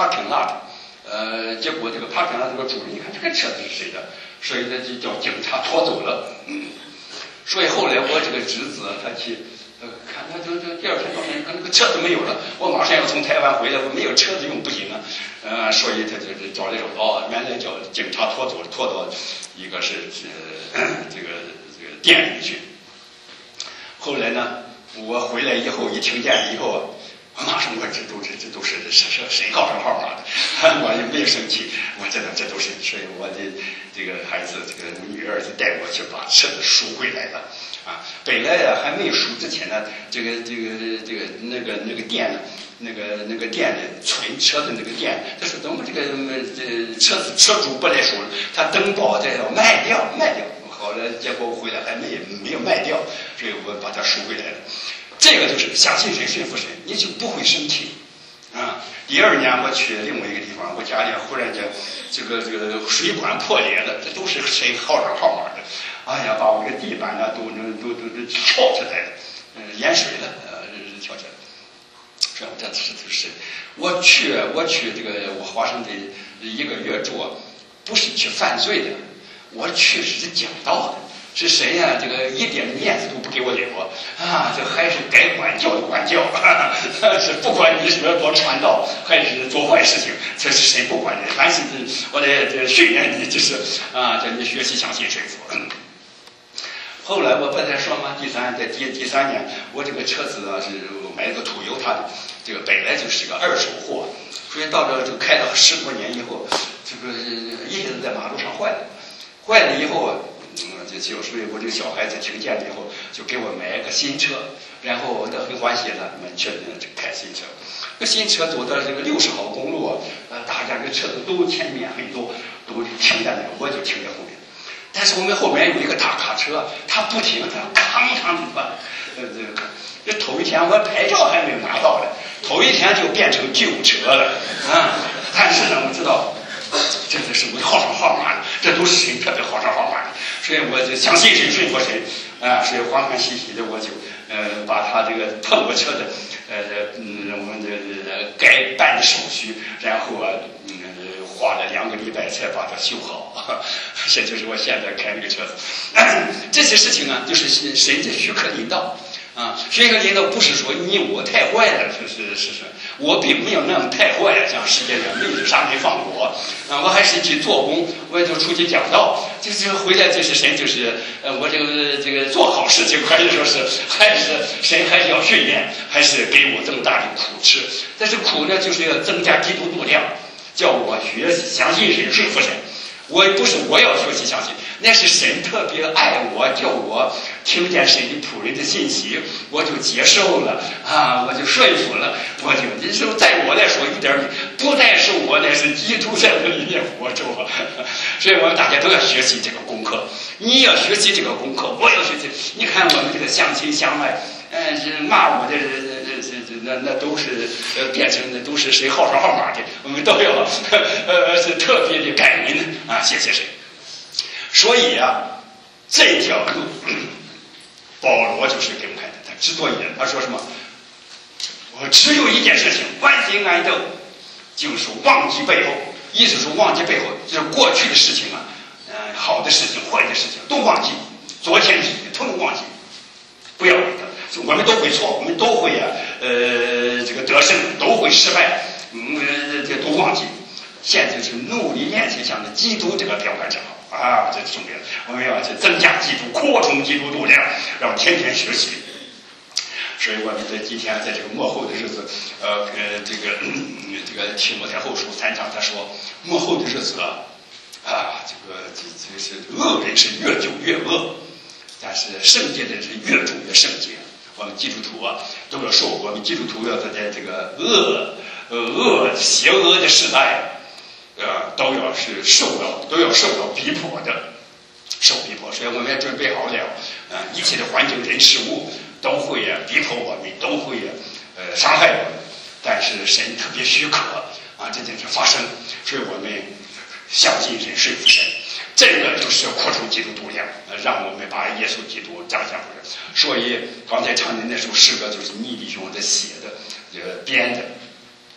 parking lot，呃，结果这个 parking lot 这个主人一看这个车子是谁的，所以呢就叫警察拖走了。嗯，所以后来我这个侄子他去。呃，看他就就第二天早晨，看那个车子没有了，我马上要从台湾回来，我没有车子用不行啊，呃，所以他就找来找哦，原来叫警察拖走，拖到一个是呃这个这个店里去。后来呢，我回来以后一听见以后，我马上我这都这这都是是是谁告上号码的，我也没有生气，我知道这都是，所以我的这个孩子这个女儿就带我去把车子赎回来了。啊，本来呀还没有赎之前呢，这个这个这个那个那个店呢，那个那个店的存车的那个店，他说怎么这个这车子车主不来赎，他登报的要卖掉卖掉，好了，结果我回来还没没有卖掉，所以我把它赎回来了。这个就是相信神顺服神，你就不会生气啊。第二年我去另外一个地方，我家里忽然间这个这个水管破裂了，这都是谁号上号码的。哎呀，把我的地板呢都都都都翘起来了，嗯、呃，淹水了，呃，翘起来了。所以我这是就是，我去我去这个我华盛顿一个月住，不是去犯罪的，我去是讲道的。是谁呀、啊？这个一点面子都不给我留啊！这还是该管教的管教，哈哈是不管你是要做传道还是做坏事情，这是谁不管的？凡是我得这训练你，就是啊，叫你学习相信顺服。后来我不才说嘛，第三在第第三年，我这个车子啊是买了个土油，它的这个本来就是个二手货，所以到这就开了十多年以后，这个一直在马路上坏了，坏了以后啊。嗯，就就所以我这个小孩子听见了以后，就给我买个新车，然后我都很欢喜的，我们确定就开新车。这新车走到这个六十号公路，呃，大家这车子都前面很多，都停在那，我就停在后面。但是我们后面有一个大卡车，他不停，他吭吭的转。呃，这个这头一天我牌照还没有拿到呢，头一天就变成救车了啊！但是呢，我知道。这个是我号上号码的，这都是神特别号上号码的，所以我就相信神顺服神啊，所以欢欢喜喜的我就呃把他这个碰过车的呃嗯我们的呃该办的手续，然后啊嗯花了两个礼拜才把它修好，这就是我现在开这个车子。这些事情啊，就是神的许可引导。啊，这个领导不是说你我太坏了，是是是是，我并没有那么太坏，像世界上没有啥没放过我啊，我还是去做工，我就出去讲道，就是回来就是神就是呃我这个这个做好事情，可以说是还是神还是要训练，还是给我这么大的苦吃，但是苦呢就是要增加基督度量，叫我学相信神顺服神。我不是我要学习相信，那是神特别爱我，叫我听见神的仆人的信息，我就接受了啊，我就顺服了，我就这时候在我来说一点不再是我，那是基督在我里面活着，所以我们大家都要学习这个功课，你要学习这个功课，我要学习。你看我们这个相亲相爱，嗯、呃，骂我的人。那那都是呃变成的都是谁号上号码的，我们都要呃是特别的感恩啊，谢谢谁。所以啊，这条路，保罗就是给我们看的，他之所以他说什么，我只有一件事情，关心爱斗，就是忘记背后，意思是忘记背后，就是过去的事情啊，嗯、呃，好的事情、坏的事情都忘记，昨天的事情统统忘记，不要理他。我们都会错，我们都会啊，呃，这个得胜，都会失败，嗯，这都忘记。现在就是努力练习向着基督这个标杆上啊，这是重点。我们要去增加基督，扩充基督度量，让天天学习。所以我们在今天在这个末后的日子，呃呃，这个、嗯、这个提摩太后书三章他说，末后的日子啊，啊，这个这这是恶人是越久越恶，但是圣洁的人是越终越圣洁。我们基督徒啊，都要受，我们基督徒要在这个恶、呃恶、邪恶的时代，呃，都要是受到，都要受到逼迫的，受逼迫。所以我们也准备好了，啊、呃，一切的环境、人、事物都会啊逼迫我们，都会啊呃伤害我们。但是神特别许可啊，这件事发生，所以我们相信神、顺服神。这个就是扩充基督度量，让我们把耶稣基督彰显出来。所以刚才唱的那首诗歌就是倪弟兄的写的，呃编的。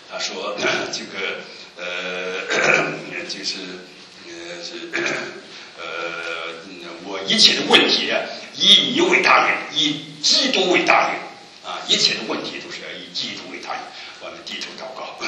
他说这个呃，就是呃是呃，我一切的问题以你为大源，以基督为大源啊，一切的问题都是要以基督为大源。我们低头祷告。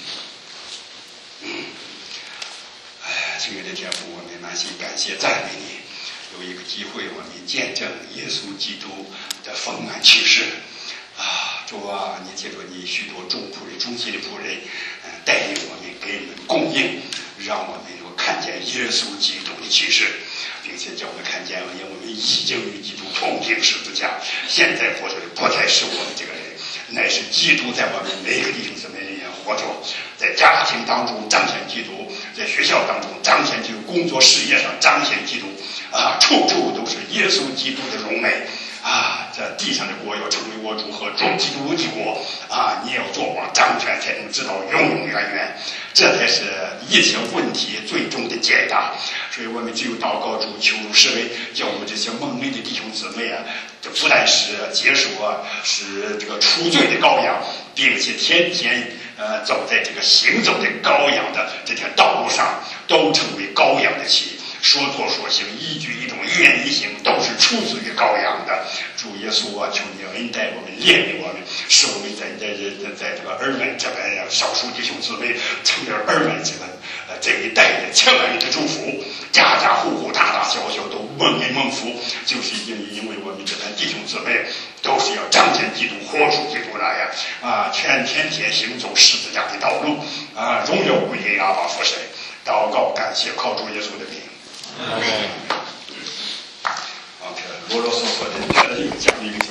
哎，亲爱的天父，我们满心感谢赞美你，有一个机会我们见证耶稣基督的丰满启示啊！主啊，你借着你许多众仆人、忠心的仆人，嗯、呃，带领我们，给你们供应，让我们能够看见耶稣基督的启示，并且叫我们看见，因为我们已经与基督同定十字架，现在活着的不再是我们这个人，乃是基督在我们每个弟兄姊妹里面活着，在家庭当中彰显基督，在学校当中彰显基督，工作事业上彰显基督啊，处处都是耶稣基督的荣美啊！这地上的国要成为我主和主基督的国啊！你要做王掌权，才能直到永永远远，这才是一切问题最终的解答。所以我们只有祷告主，求主施为，叫我们这些蒙昧的弟兄姊妹啊，这不但是结束啊，是这个除罪的羔羊，并且天天呃走在这个行走的羔羊的这条道路上，都成为羔羊的旗。说做说行，一举一动，一言一行，都是出自于羔羊的。主耶稣啊，求你恩待我们，怜悯我们，使我们在在在在这个儿们这边少数弟兄姊妹成为儿们这个呃这一代的千万人的祝福，家家户户大大小小都蒙恩蒙福，就是因因为我们这边弟兄姊妹都是要彰显基督、活出基督来呀！啊，全天天行走十字架的道路啊，荣耀归给阿爸父神。祷告感谢，靠主耶稣的名。OK， 啰啰嗦嗦的，觉得有讲一个。